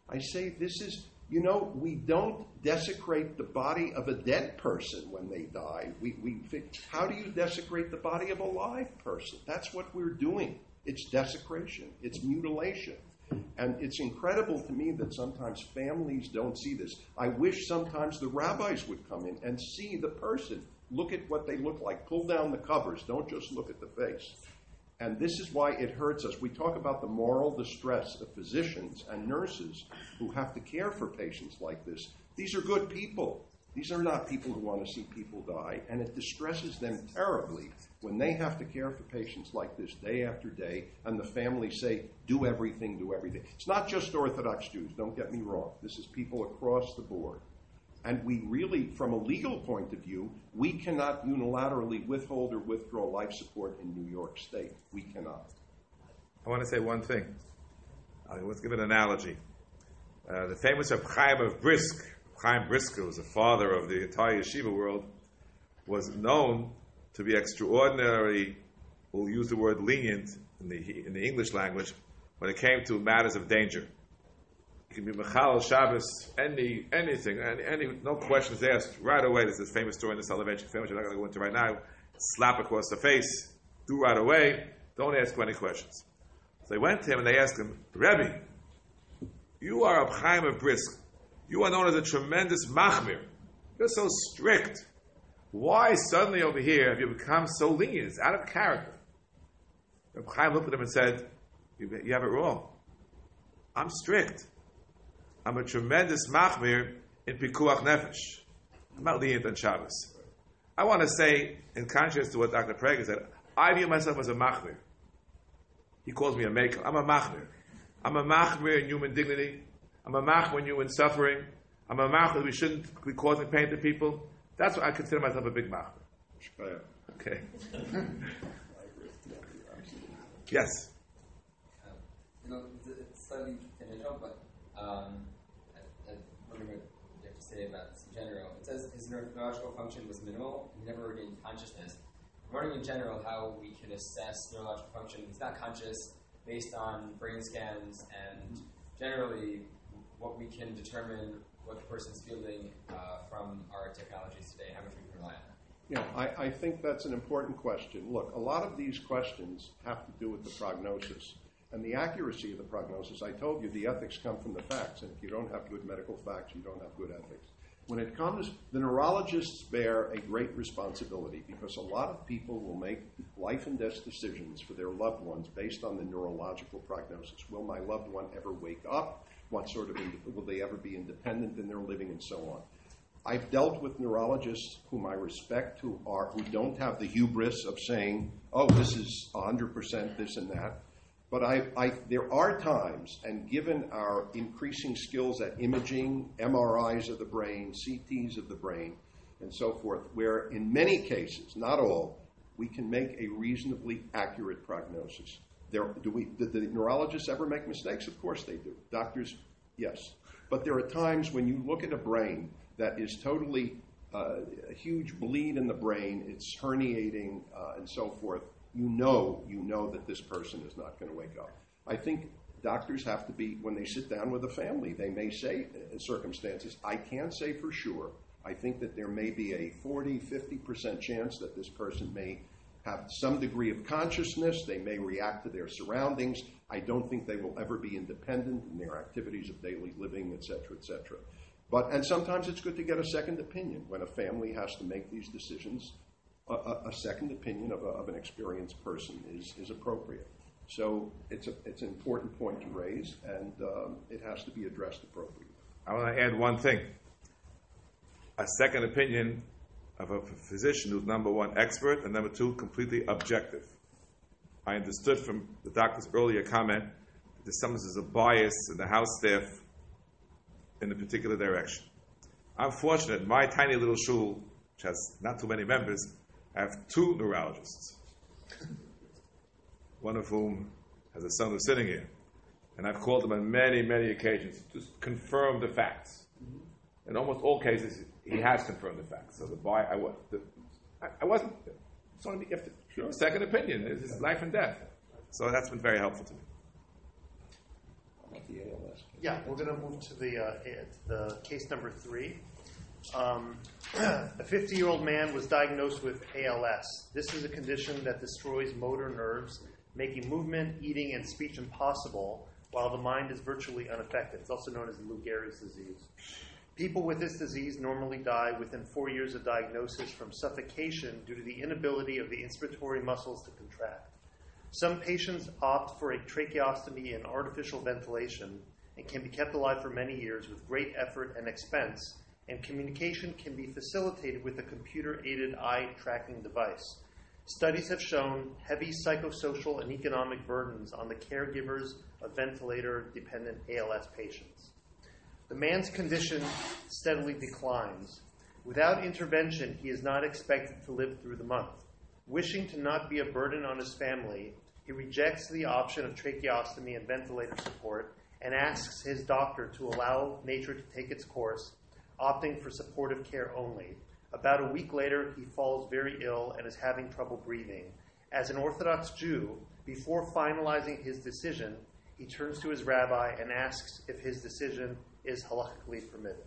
I say this is, you know, we don't desecrate the body of a dead person when they die. We, we, how do you desecrate the body of a live person? That's what we're doing. It's desecration. It's mutilation. And it's incredible to me that sometimes families don't see this. I wish sometimes the rabbis would come in and see the person. Look at what they look like. Pull down the covers. Don't just look at the face. And this is why it hurts us. We talk about the moral distress of physicians and nurses who have to care for patients like this. These are good people. These are not people who want to see people die. And it distresses them terribly when they have to care for patients like this day after day, and the families say, do everything, do everything. It's not just Orthodox Jews, don't get me wrong. This is people across the board. And we really, from a legal point of view, we cannot unilaterally withhold or withdraw life support in New York State. We cannot. I want to say one thing. Uh, let's give an analogy. Uh, the famous Reb Chaim of Brisk, Chaim Brisker, was the father of the entire yeshiva world, was known to be extraordinarily, we'll use the word lenient in the in the English language, when it came to matters of danger. You can be Mechal Shabbos, any anything, any, any no questions asked right away. There's this famous story in the Soloveitchik family, which I'm not going to go into right now. Slap across the face, do right away. Don't ask any questions. So they went to him and they asked him, Rebbe, you are a Chaim of Brisk. You are known as a tremendous machmir. You're so strict. Why suddenly over here have you become so lenient? It's out of character. Reb Chaim looked at him and said, you, you have it wrong. I'm strict. I'm a tremendous machmir in pikuach nefesh. I'm not lenient on Shabbos. I want to say, in contrast to what Doctor Prager said, I view myself as a machmir. He calls me a maker. I'm a machmir. I'm a machmir in human dignity. I'm a machmir in human suffering. I'm a machmir we shouldn't be causing pain to people. That's what I consider myself a big machmir. Okay. Yes. Um, you know, it's, it's slightly tangential, but um, I, I'm wondering what you have to say about this in general. It says his neurological function was minimal, and he never regained consciousness. I'm wondering in general how we can assess neurological function. He's not conscious based on brain scans, and generally what we can determine what the person's feeling uh, from our technologies today, how much we can rely on that. You know, I, I think that's an important question. Look, a lot of these questions have to do with the prognosis and the accuracy of the prognosis. I told you the ethics come from the facts, and if you don't have good medical facts, you don't have good ethics. When it comes, the neurologists bear a great responsibility because a lot of people will make life and death decisions for their loved ones based on the neurological prognosis. Will my loved one ever wake up? What sort of, will they ever be independent in their living, and so on. I've dealt with neurologists whom I respect who are who don't have the hubris of saying, oh, this is one hundred percent this and that. But I, I, there are times, and given our increasing skills at imaging, M R Is of the brain, C Ts of the brain, and so forth, where in many cases, not all, we can make a reasonably accurate prognosis. There, do we? Did the neurologists ever make mistakes? Of course they do. Doctors, yes. But there are times when you look at a brain that is totally uh, a huge bleed in the brain, it's herniating, uh, and so forth. You know, you know that this person is not going to wake up. I think doctors have to be, when they sit down with a family, they may say in circumstances, I can't say for sure. I think that there may be a forty, fifty percent chance that this person may have some degree of consciousness. They may react to their surroundings. I don't think they will ever be independent in their activities of daily living, et cetera, et cetera. But, and sometimes it's good to get a second opinion when a family has to make these decisions. A, a, a second opinion of, a, of an experienced person is, is appropriate. So it's a, it's an important point to raise, and um, it has to be addressed appropriately. I want to add one thing. A second opinion of a physician who's, number one, expert, and number two, completely objective. I understood from the doctor's earlier comment that there's sometimes a bias in the house staff in a particular direction. I'm fortunate, my tiny little shul, which has not too many members, I have two neurologists, one of whom has a son who's sitting here. And I've called him on many, many occasions to confirm the facts. In almost all cases, he has confirmed the facts. So the boy, I, was, the, I, I wasn't, so you have to, sure, second opinion. It's life and death. So that's been very helpful to me. How about the A L S case? Yeah, we're going to move to the uh, the case number three. Um, a fifty-year-old man was diagnosed with A L S. This is a condition that destroys motor nerves, making movement, eating, and speech impossible, while the mind is virtually unaffected. It's also known as Lou Gehrig's disease. People with this disease normally die within four years of diagnosis from suffocation due to the inability of the inspiratory muscles to contract. Some patients opt for a tracheostomy and artificial ventilation and can be kept alive for many years with great effort and expense, and communication can be facilitated with a computer-aided eye tracking device. Studies have shown heavy psychosocial and economic burdens on the caregivers of ventilator-dependent A L S patients. The man's condition steadily declines. Without intervention, he is not expected to live through the month. Wishing to not be a burden on his family, he rejects the option of tracheostomy and ventilator support and asks his doctor to allow nature to take its course, opting for supportive care only. About a week later, he falls very ill and is having trouble breathing. As an Orthodox Jew, before finalizing his decision, he turns to his rabbi and asks if his decision is halakhically permitted.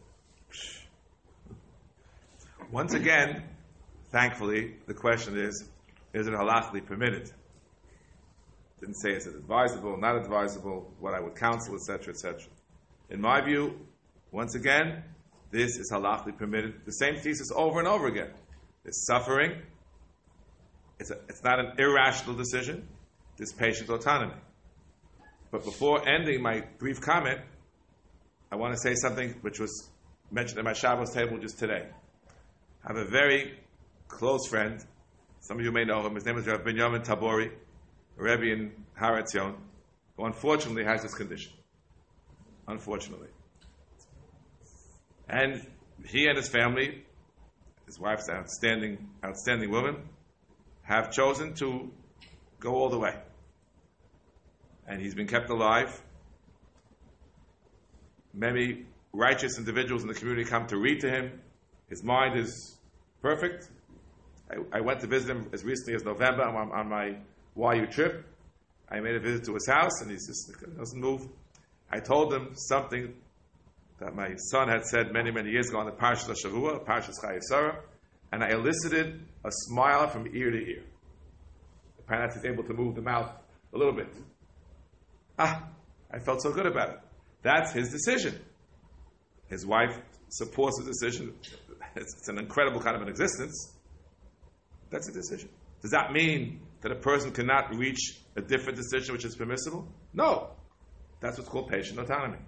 Once again, thankfully, the question is, is it halakhically permitted? Didn't say is it advisable, not advisable, what I would counsel, et cetera, et cetera. In my view, once again, this is halakhically permitted. The same thesis over and over again. It's suffering. It's, a, it's not an irrational decision. This patient's autonomy. But before ending my brief comment, I want to say something which was mentioned at my Shabbos table just today. I have a very close friend. Some of you may know him. His name is Rav Binyamin Tabori, a Rebbe in Har Etzion, who unfortunately has this condition. Unfortunately. And he and his family, his wife's an outstanding, outstanding woman, have chosen to go all the way. And he's been kept alive. Many righteous individuals in the community come to read to him. His mind is perfect. I, I went to visit him as recently as November on, on my Y U trip. I made a visit to his house, and he just doesn't move. I told him something that my son had said many, many years ago on the Parshas Shavua, Parshas Chayei Sarah, and I elicited a smile from ear to ear. Apparently, he's able to move the mouth a little bit. Ah, I felt so good about it. That's his decision. His wife supports the decision. It's, it's an incredible kind of an existence. That's a decision. Does that mean that a person cannot reach a different decision which is permissible? No. That's what's called patient autonomy.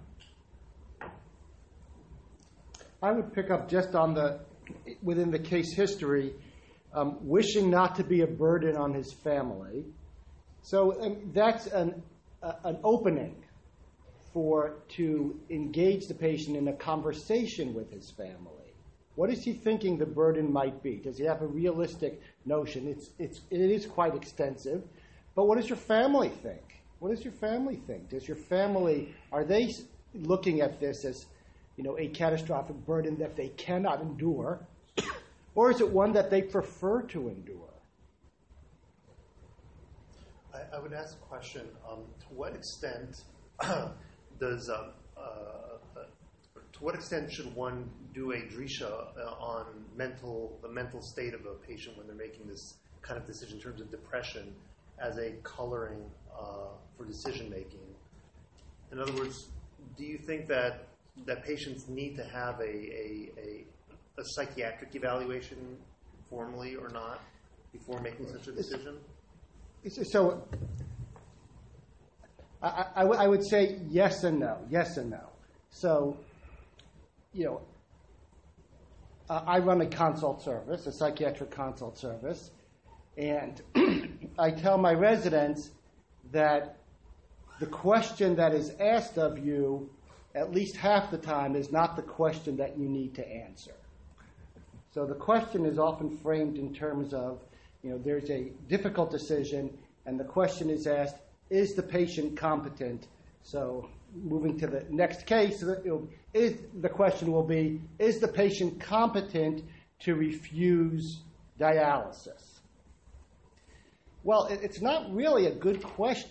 I would pick up just on the, within the case history, um, wishing not to be a burden on his family. So um, that's an, uh, an opening for to engage the patient in a conversation with his family. What is he thinking the burden might be? Does he have a realistic notion? It's, it's, it is quite extensive. But what does your family think? What does your family think? Does your family, are they looking at this as, you know, a catastrophic burden that they cannot endure? Or is it one that they prefer to endure? I, I would ask a question, um, to what extent does, um, uh, to what extent should one do a drisha uh, on mental, the mental state of a patient when they're making this kind of decision in terms of depression as a coloring uh, for decision making? In other words, do you think that that patients need to have a, a, a, a psychiatric evaluation formally or not before making such a decision? So I, I, I would say yes and no, yes and no. So, you know, uh, I run a consult service, a psychiatric consult service, and I tell my residents that the question that is asked of you at least half the time is not the question that you need to answer. So the question is often framed in terms of, you know, there's a difficult decision, and the question is asked, is the patient competent? So moving to the next case, you know, is, the question will be, is the patient competent to refuse dialysis? Well, it, it's not really a good question,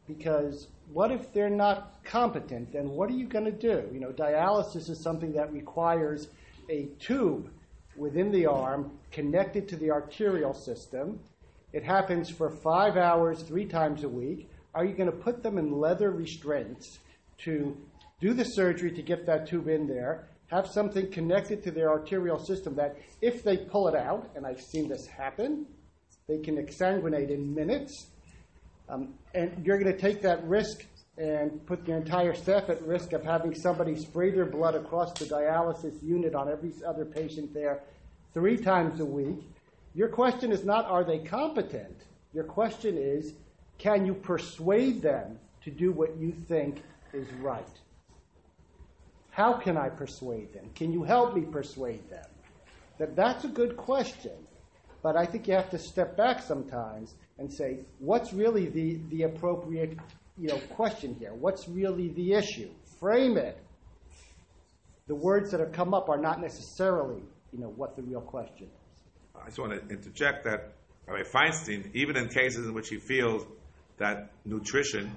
because what if they're not competent? Then what are you going to do? You know, dialysis is something that requires a tube within the arm connected to the arterial system. It happens for five hours, three times a week. Are you going to put them in leather restraints to do the surgery to get that tube in there, have something connected to their arterial system that if they pull it out, and I've seen this happen, they can exsanguinate in minutes, um, and you're going to take that risk and put your entire staff at risk of having somebody spray their blood across the dialysis unit on every other patient there three times a week. Your question is not, are they competent? Your question is, can you persuade them to do what you think is right? How can I persuade them? Can you help me persuade them? That, that's a good question. But I think you have to step back sometimes and say, what's really the, the appropriate you know, question here? What's really the issue? Frame it. The words that have come up are not necessarily you know, what the real question is. I just want to interject that Rabbi Feinstein, even in cases in which he feels that nutrition,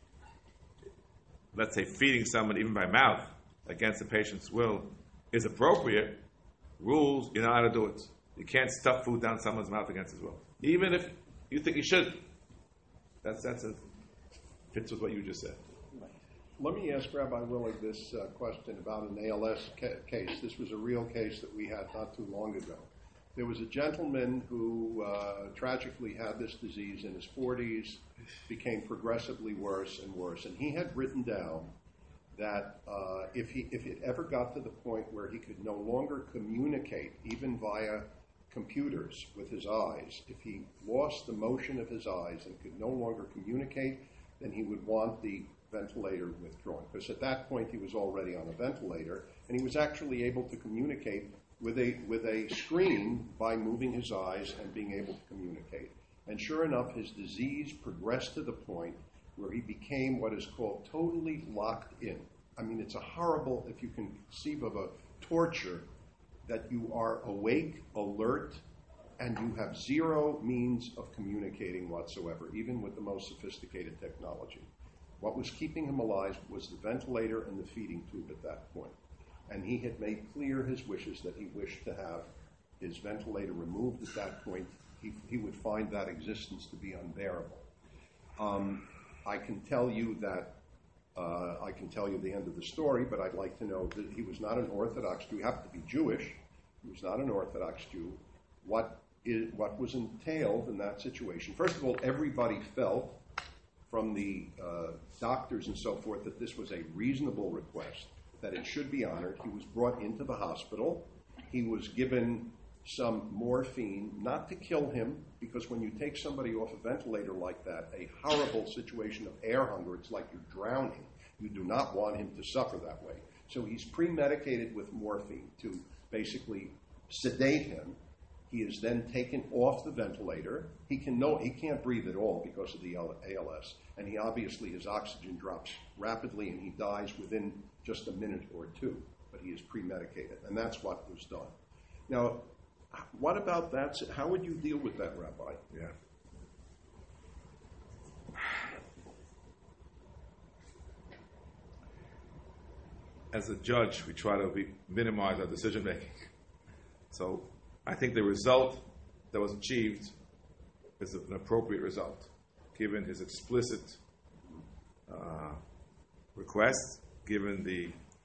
let's say feeding someone even by mouth against the patient's will, is appropriate, rules you know how to do it. You can't stuff food down someone's mouth against his will, even if you think you should. That's that's a fits with what you just said. Let me ask Rabbi Willig this uh, question about an A L S ca- case. This was a real case that we had not too long ago. There was a gentleman who uh, tragically had this disease in his forties, became progressively worse and worse, and he had written down that uh, if he if it ever got to the point where he could no longer communicate, even via computers with his eyes, if he lost the motion of his eyes and could no longer communicate, then he would want the ventilator withdrawn. Because at that point he was already on a ventilator, and he was actually able to communicate with a with a screen by moving his eyes and being able to communicate. And sure enough, his disease progressed to the point where he became what is called totally locked in. I mean, it's a horrible, if you can conceive of a torture, that you are awake, alert, and you have zero means of communicating whatsoever, even with the most sophisticated technology. What was keeping him alive was the ventilator and the feeding tube at that point. And he had made clear his wishes that he wished to have his ventilator removed at that point. He, he would find that existence to be unbearable. Um, I can tell you that, uh, I can tell you the end of the story, but I'd like to know that he was not an Orthodox Jew. He happened to be Jewish. He was not an Orthodox Jew. What is, what was entailed in that situation? First of all, everybody felt, from the uh, doctors and so forth, that this was a reasonable request, that it should be honored. He was brought into the hospital. He was given some morphine, not to kill him, because when you take somebody off a ventilator like that, a horrible situation of air hunger, it's like you're drowning. You do not want him to suffer that way. So he's pre-medicated with morphine to basically sedate him. He is then taken off the ventilator. He can no, he can't breathe at all because of the A L S, and he obviously, his oxygen drops rapidly, and he dies within just a minute or two. But he is pre-medicated, and that's what was done. Now, what about that? How would you deal with that, Rabbi? Yeah. As a judge, we try to be, minimize our decision making. So I think the result that was achieved is an appropriate result, given his explicit uh, request, given the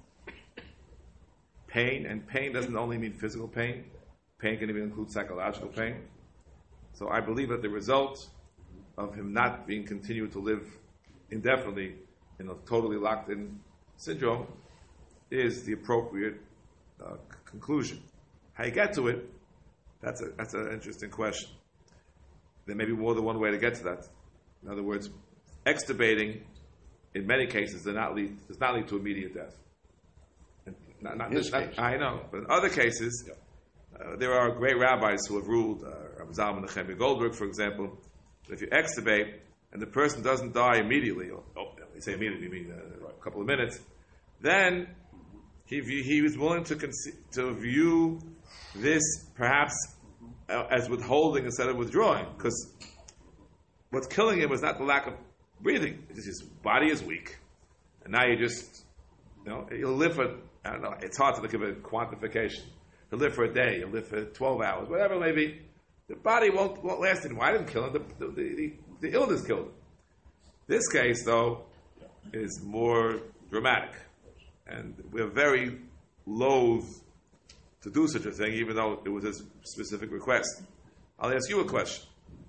pain, and pain doesn't only mean physical pain. Pain can even include psychological pain. So I believe that the result of him not being continued to live indefinitely in a totally locked-in syndrome is the appropriate uh, c- conclusion. How you get to it, that's a, that's an interesting question. There may be more than one way to get to that. In other words, extubating, in many cases, does not lead, does not lead to immediate death. And not, not, His not, case. I know, but in other cases, Yeah. uh, there are great rabbis who have ruled, uh, Rabbi Zalman Nechemia Goldberg, for example, that if you extubate and the person doesn't die immediately, or oh, they say immediately, you mean uh, a couple of minutes, then he he was willing to conce- to view this perhaps uh, as withholding instead of withdrawing, because what's killing him is not the lack of breathing. It's just his body is weak, and now you just, you know, he'll live for, I don't know, it's hard to give a quantification. He'll live for a day, he'll live for twelve hours, whatever it may be. The body won't, won't last anymore. I didn't kill him, the, the, the, the illness killed him. This case, though, is more dramatic, and we're very loath to do such a thing, even though it was a specific request. I'll ask you a question.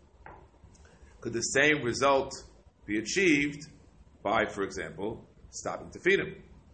Could the same result be achieved by, for example, stopping to feed him?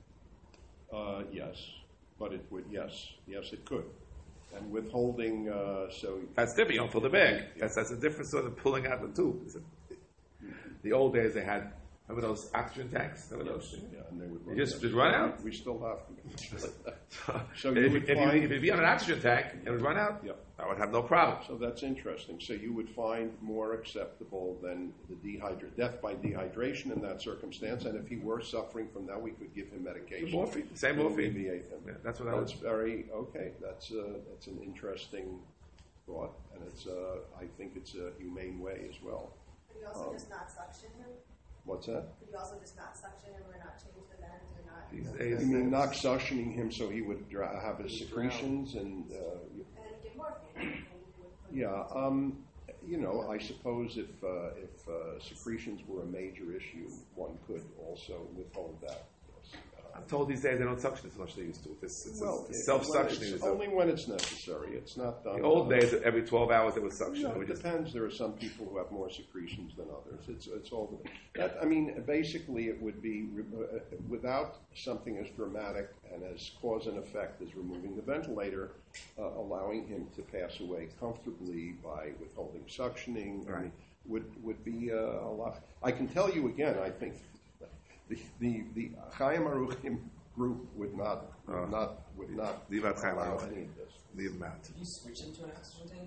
Uh, yes, but it would, yes, yes, it could. And withholding, uh, so... That's different. You don't pull the bag. That's, that's a different sort of pulling out the tube. The old days they had, remember those oxygen tanks? Remember those? Yeah, and they would You just, just run out? We still have them. So, So if, you if, would you, find- if you'd be on an oxygen tank and it would run out, Yeah. I would have no problem. So that's interesting. So you would find more acceptable than the dehydra- death by dehydration in that circumstance. And if he were suffering from that, we could give him medication. Morphine, same to morphine. alleviate him. Yeah, that's what I That's was. very okay. That's uh, that's an interesting thought, and it's uh, I think it's a humane way as well. Could you also Um, just not suction him? What's that? Could you also just not suction him or not change the vent or not? These And days, You mean not suctioning him so he would dra- have his secretions and uh, you- then give morphine. And you would put yeah. Um, you know, I suppose if uh, if uh, secretions were a major issue, one could also withhold that. Yes. Uh, I'm told these days they don't suction as much as they used to. This, it's well, it's it- self-suctioning. when is it's only when it's necessary. It's not done. the old days, every twelve hours there was suction. Yeah, We it just, depends. There are some people who have more secretions than others. It's it's all that. I mean, basically, it would be uh, without something as dramatic and as cause and effect as removing the ventilator, uh, allowing him to pass away comfortably by withholding suctioning. I Right. mean, would would be uh, a lot. I can tell you again. I think the the the Chaim Aruchim group would not would Oh. not would not Leave out Chaim allow Aruchim. any of this. leave them out. Could you switch him to an oxygen tank?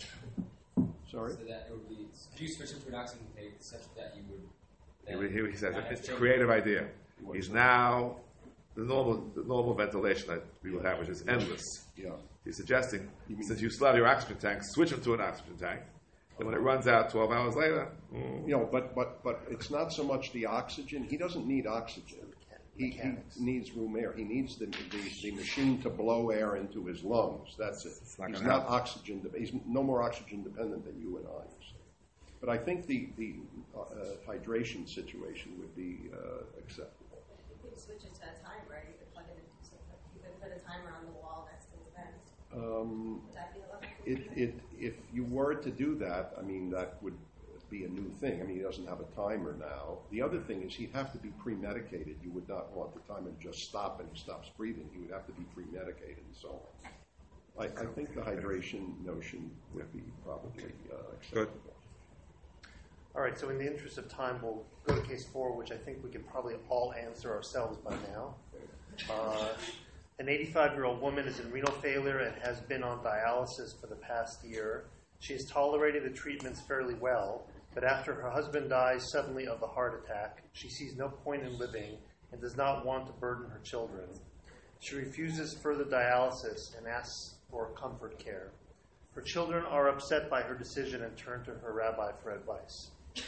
Sorry. So that it would be. Could you switch him to an oxygen tank such that you would? He, then he, he says not have it's a children? creative idea. He's now the normal the normal ventilation that we will have, which is endless. Yeah. He's suggesting, You mean- since you still have your oxygen tank, switch him to an oxygen tank. Then when it runs out twelve hours later, mm, You know, but but but it's not so much the oxygen. He doesn't need oxygen. He, he Mechanics. needs room air. He needs the, the the machine to blow air into his lungs. That's it. not He's gonna not help. oxygen. de- He's no more oxygen dependent than you and I. But I think the the uh, uh, hydration situation would be uh, acceptable. You could switch it to a timer. You could plug it into something. You could put a timer on the wall next to the vent. Um, Would that be allowed? It, it, if you were to do that, I mean, that would be a new thing. I mean, he doesn't have a timer now. The other thing is he'd have to be pre-medicated. You would not want the timer to just stop and he stops breathing. He would have to be pre-medicated and so on. I, I think the hydration notion would be probably uh, acceptable. All right, so in the interest of time, we'll go to case four, which I think we can probably all answer ourselves by now. Uh, an eighty-five-year-old woman is in renal failure and has been on dialysis for the past year. She has tolerated the treatments fairly well, but after her husband dies suddenly of a heart attack, she sees no point in living and does not want to burden her children. She refuses further dialysis and asks for comfort care. Her children are upset by her decision and turn to her rabbi for advice.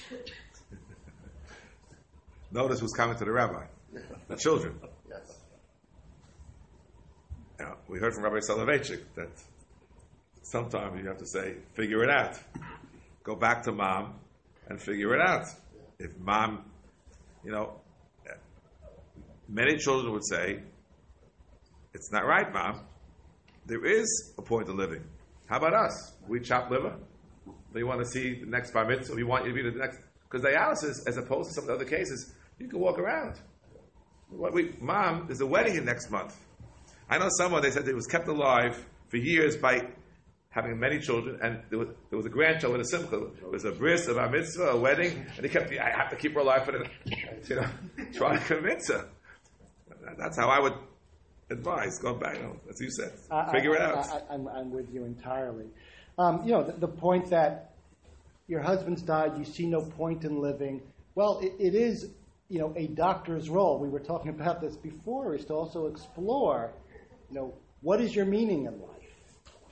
notice who's coming to the rabbi. The children. Yes. Now, we heard from Rabbi Soloveitchik that sometimes you have to say, figure it out. Go back to mom and figure it out. If mom, you know, many children would say, it's not right, mom. There is a point of living. How about us? We chop liver. Do you want to see the next bar mitzvah? We want you to be the next. Because dialysis, as opposed to some of the other cases, you can walk around. What we, mom, there's a wedding in next month. I know someone, they said, that was kept alive for years by having many children, and there was, there was a grandchild with a simcha. It was a bris, a bar mitzvah, a wedding, and they kept, I have to keep her alive for the, you know, try to convince her. That's how I would advise. Go back, you know, as you said. I- Figure it I- out. I, I, I'm, I'm with you entirely. Um, you know, the, the point that your husband's died, you see no point in living. Well, it, it is, you know, a doctor's role. We were talking about this before, is to also explore, you know, what is your meaning in life?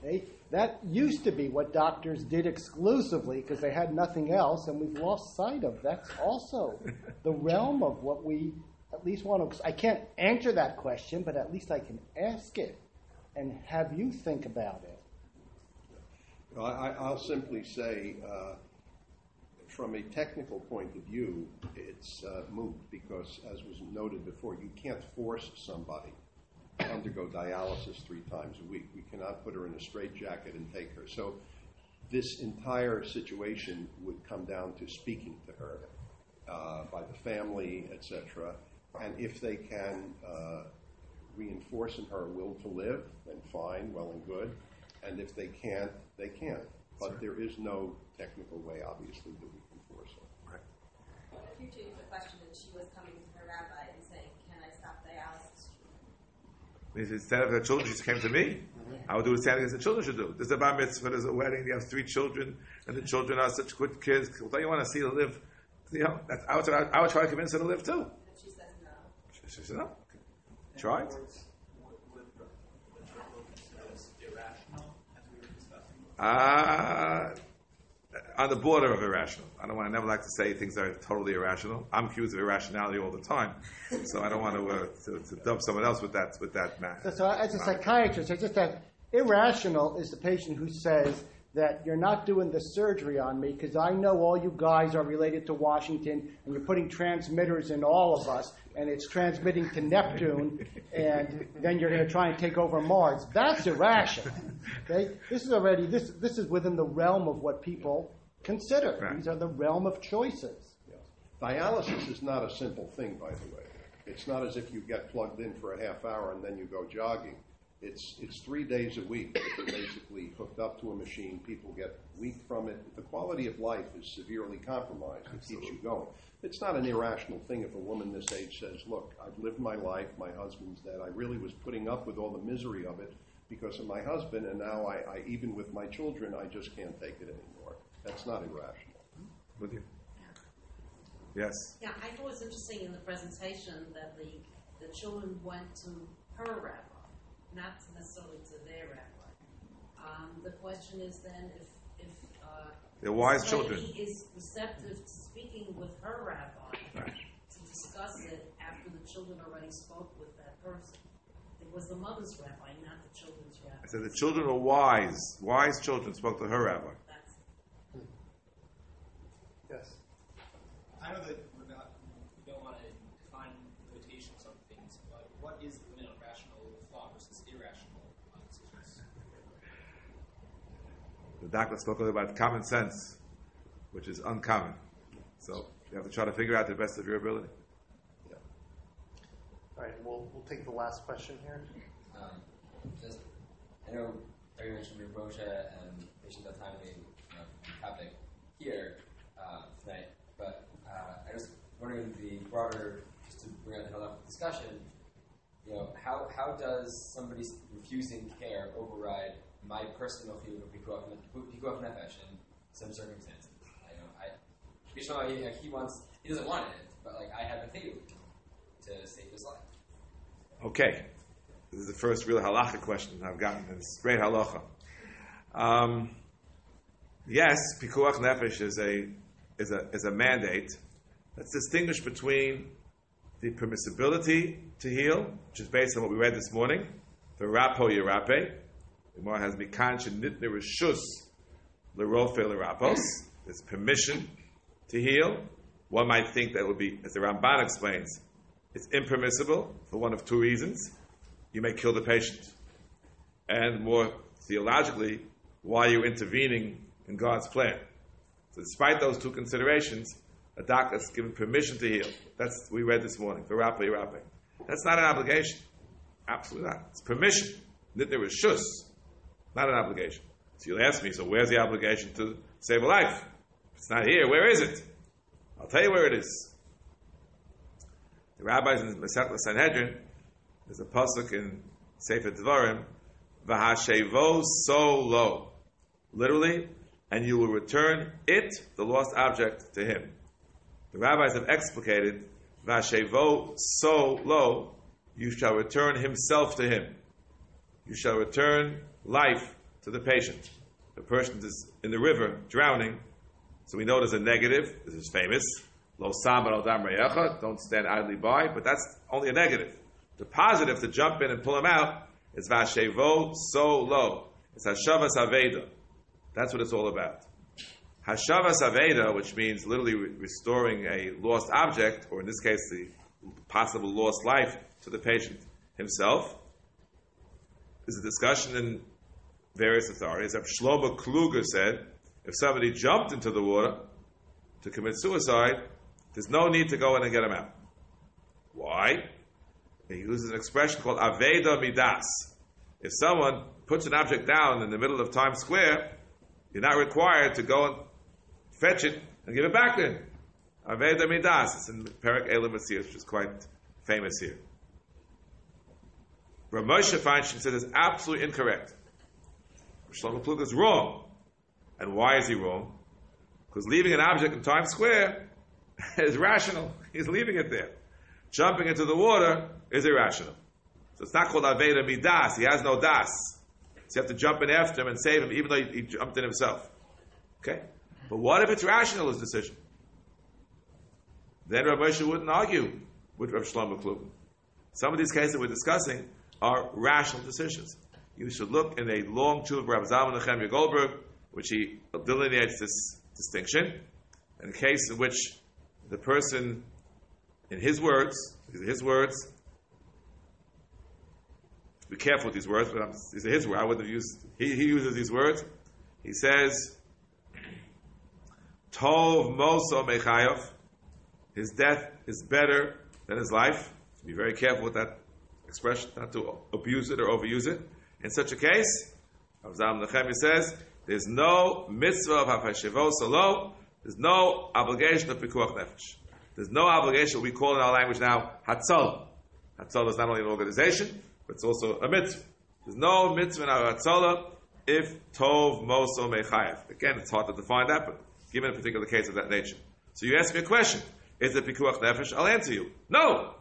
Okay? That used to be what doctors did exclusively because they had nothing else, and we've lost sight of. That's also the realm of what we at least want to. I can't answer that question, but at least I can ask it and have you think about it. I, I'll simply say, uh, from a technical point of view, it's uh, moot because, as was noted before, you can't force somebody to undergo dialysis three times a week. We cannot put her in a straitjacket and take her. So this entire situation would come down to speaking to her uh, by the family, et cetera. And if they can uh, reinforce in her will to live, then fine, well and good. And if they can't, they can't. But there is no technical way, obviously, that we can force her. What if you changed the question and she was coming to her rabbi and saying, can I stop dialysis? Instead of her children, she came to me. I would do the same thing as the children should do. There's a bar mitzvah, there's a wedding, you have three children, and the children are such good kids. Don't you want to see her live? You know, that's, I, would, I would try to convince her to live too. And she says no. She, she said no. Try it. Uh, on the border of irrational. I don't want. I never like to say things that are totally irrational. I'm accused of irrationality all the time, so I don't want to uh, to, to dump someone else with that with that matter. So, so as a psychiatrist, I just that irrational is the patient who says that you're not doing the surgery on me because I know all you guys are related to Washington and you're putting transmitters in all of us and it's transmitting to Neptune and then you're going to try and take over Mars. That's irrational. Okay? This is already, this this is within the realm of what people consider. Right. These are the realm of choices. Yes. Dialysis is not a simple thing, by the way. It's not as if you get plugged in for a half hour and then you go jogging. It's it's three days a week that you're basically hooked up to a machine. People get weak from it. The quality of life is severely compromised. It keeps you going. It's not an irrational thing if a woman this age says, look, I've lived my life, my husband's dead. I really was putting up with all the misery of it because of my husband, and now I, I even with my children, I just can't take it anymore. That's not irrational. With you? Yes. Yeah, I thought it was interesting in the presentation that the the children went to her rabbi, not necessarily to their rabbi. Um, the question is then if if uh, They're wise this children. lady is receptive to speaking with her rabbi Right. to discuss it after the children already spoke with that person. It was the mother's rabbi, not the children's rabbi. I said the children are wise. Wise children spoke to her rabbi. That's Yes. I know that we're not, we don't want to define limitations on things, but what is the limit on rational thought versus irrational uh, decisions? The doctor spoke about common sense, which is uncommon. So you have to try to figure out the best of your ability. Yeah. All right, we'll we'll take the last question here. Um, just, I know Barry mentioned Rav Moshe and patient autonomy uh, topic here uh, tonight, but uh, I was wondering the broader, just to bring out the whole discussion, you know, how how does somebody refusing care override my personal feeling of pikuach nefesh in some circumstances? I know I, Bishma, he, he wants, he doesn't want it, but like I have a feeling to save his life. Okay. This is the first real halacha question I've gotten. It's great halacha. Um, yes, pikuach nefesh is a is a is a mandate. Let's distinguish between the permissibility to heal, which is based on what we read this morning, the rapo yirape. The Gemara has mikan shenitne reshus lerofe lerapos. There's permission to heal. One might think that would be, as the Ramban explains, it's impermissible for one of two reasons. You may kill the patient. And more theologically, why are you intervening in God's plan? So despite those two considerations, a doctor is given permission to heal. That's what we read this morning, v'rape yirape. That's not an obligation. Absolutely not. It's permission. Nitne reshus, not an obligation. So you'll ask me, so where's the obligation to save a life? If it's not here, where is it? I'll tell you where it is. The rabbis in the Masechta Sanhedrin, there's a pasuk in Sefer Devarim, v'hashevo so lo, literally, and you will return it, the lost object, to him. The rabbis have explicated, v'hashevo so lo, you shall return himself to him. You shall return life to the patient. The person is in the river drowning, so we know there's a negative. This is famous. Lo sam al dam reyecha, don't stand idly by, but that's only a negative. The positive, to jump in and pull him out, is vashevo so low. It's hashavas aveda. That's what it's all about. Hashavas aveda, which means literally re- restoring a lost object, or in this case, the possible lost life to the patient himself. There's a discussion in various authorities. As Shlomo Kluger said, if somebody jumped into the water to commit suicide, there's no need to go in and get him out. Why? He uses an expression called Aveda Midas. If someone puts an object down in the middle of Times Square, you're not required to go and fetch it and give it back to him. Aveda Midas. It's in Perek Elam Masir, which is quite famous here. Rav Moshe Feinstein said it's absolutely incorrect. Shlomo Kluger is wrong. And why is he wrong? Because leaving an object in Times Square is rational. He's leaving it there. Jumping into the water is irrational. So it's not called Aveda Midas. He has no das. So you have to jump in after him and save him, even though he, he jumped in himself. Okay? But what if it's rational, his decision? Then Rav Moshe wouldn't argue with Rav Shlomo Kluger. Some of these cases we're discussing are rational decisions. You should look in a long tshuva of Rav Zalman Nechemia Goldberg, which he delineates this distinction. In a case in which the person, in his words, these are his words, be careful with these words, but I'm, these are his words. I would have used, he, he uses these words. He says, Tov Moso Mechayev, his death is better than his life. Be very careful with that expression, not to abuse it or overuse it. In such a case, Rav Zalman Nechemia says, there's no mitzvah of hafashevo solo, there's no obligation of pikuach nefesh. There's no obligation, what we call in our language now, hatzalah. Hatzalah is not only an organization, but it's also a mitzvah. There's no mitzvah in our hatzalah if tov moso mechayev. Again, it's hard to define that, but given a particular case of that nature. So you ask me a question, is it pikuach nefesh? I'll answer you, no!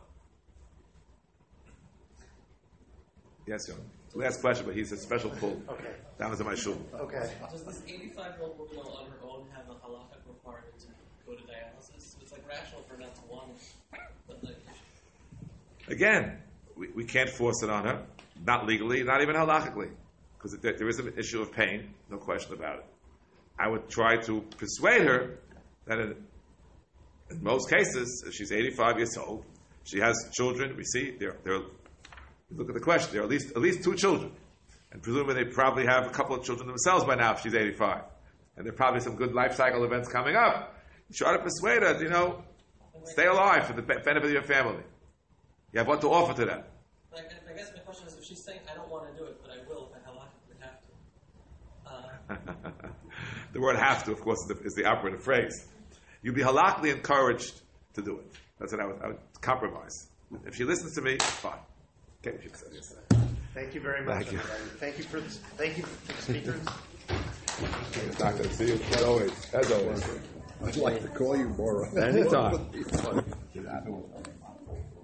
Yes, John. Last question, but he's a special pull. Okay. That was in my shul. Okay. Does this eighty-five-year-old woman on her own have a halachic requirement to go to dialysis? It's like rational for her not to want it. But like, Again, we, we can't force it on her. Not legally, not even halachically. Because there, there is an issue of pain, no question about it. I would try to persuade her that in, in most cases, if she's eighty-five years old, she has children, we see, they're, they're look at the question. There are at least at least two children, and presumably they probably have a couple of children themselves by now. If she's eighty-five, and there are probably some good life cycle events coming up. You try to persuade her, you know, stay alive for the benefit of your family. You have what to offer to them. like, I guess my question is, if she's saying, "I don't want to do it, but I will if I halachically have to." Uh, The word "have to," of course, is the, is the operative phrase. You'd be halachically encouraged to do it. That's what I would, I would compromise. If she listens to me, fine. Okay, we should say yes. Thank you very much. Thank you. everybody. Thank you for this. Thank you for the speakers. It's not going to see you, as always. As always. I'd like to call you more. Anytime.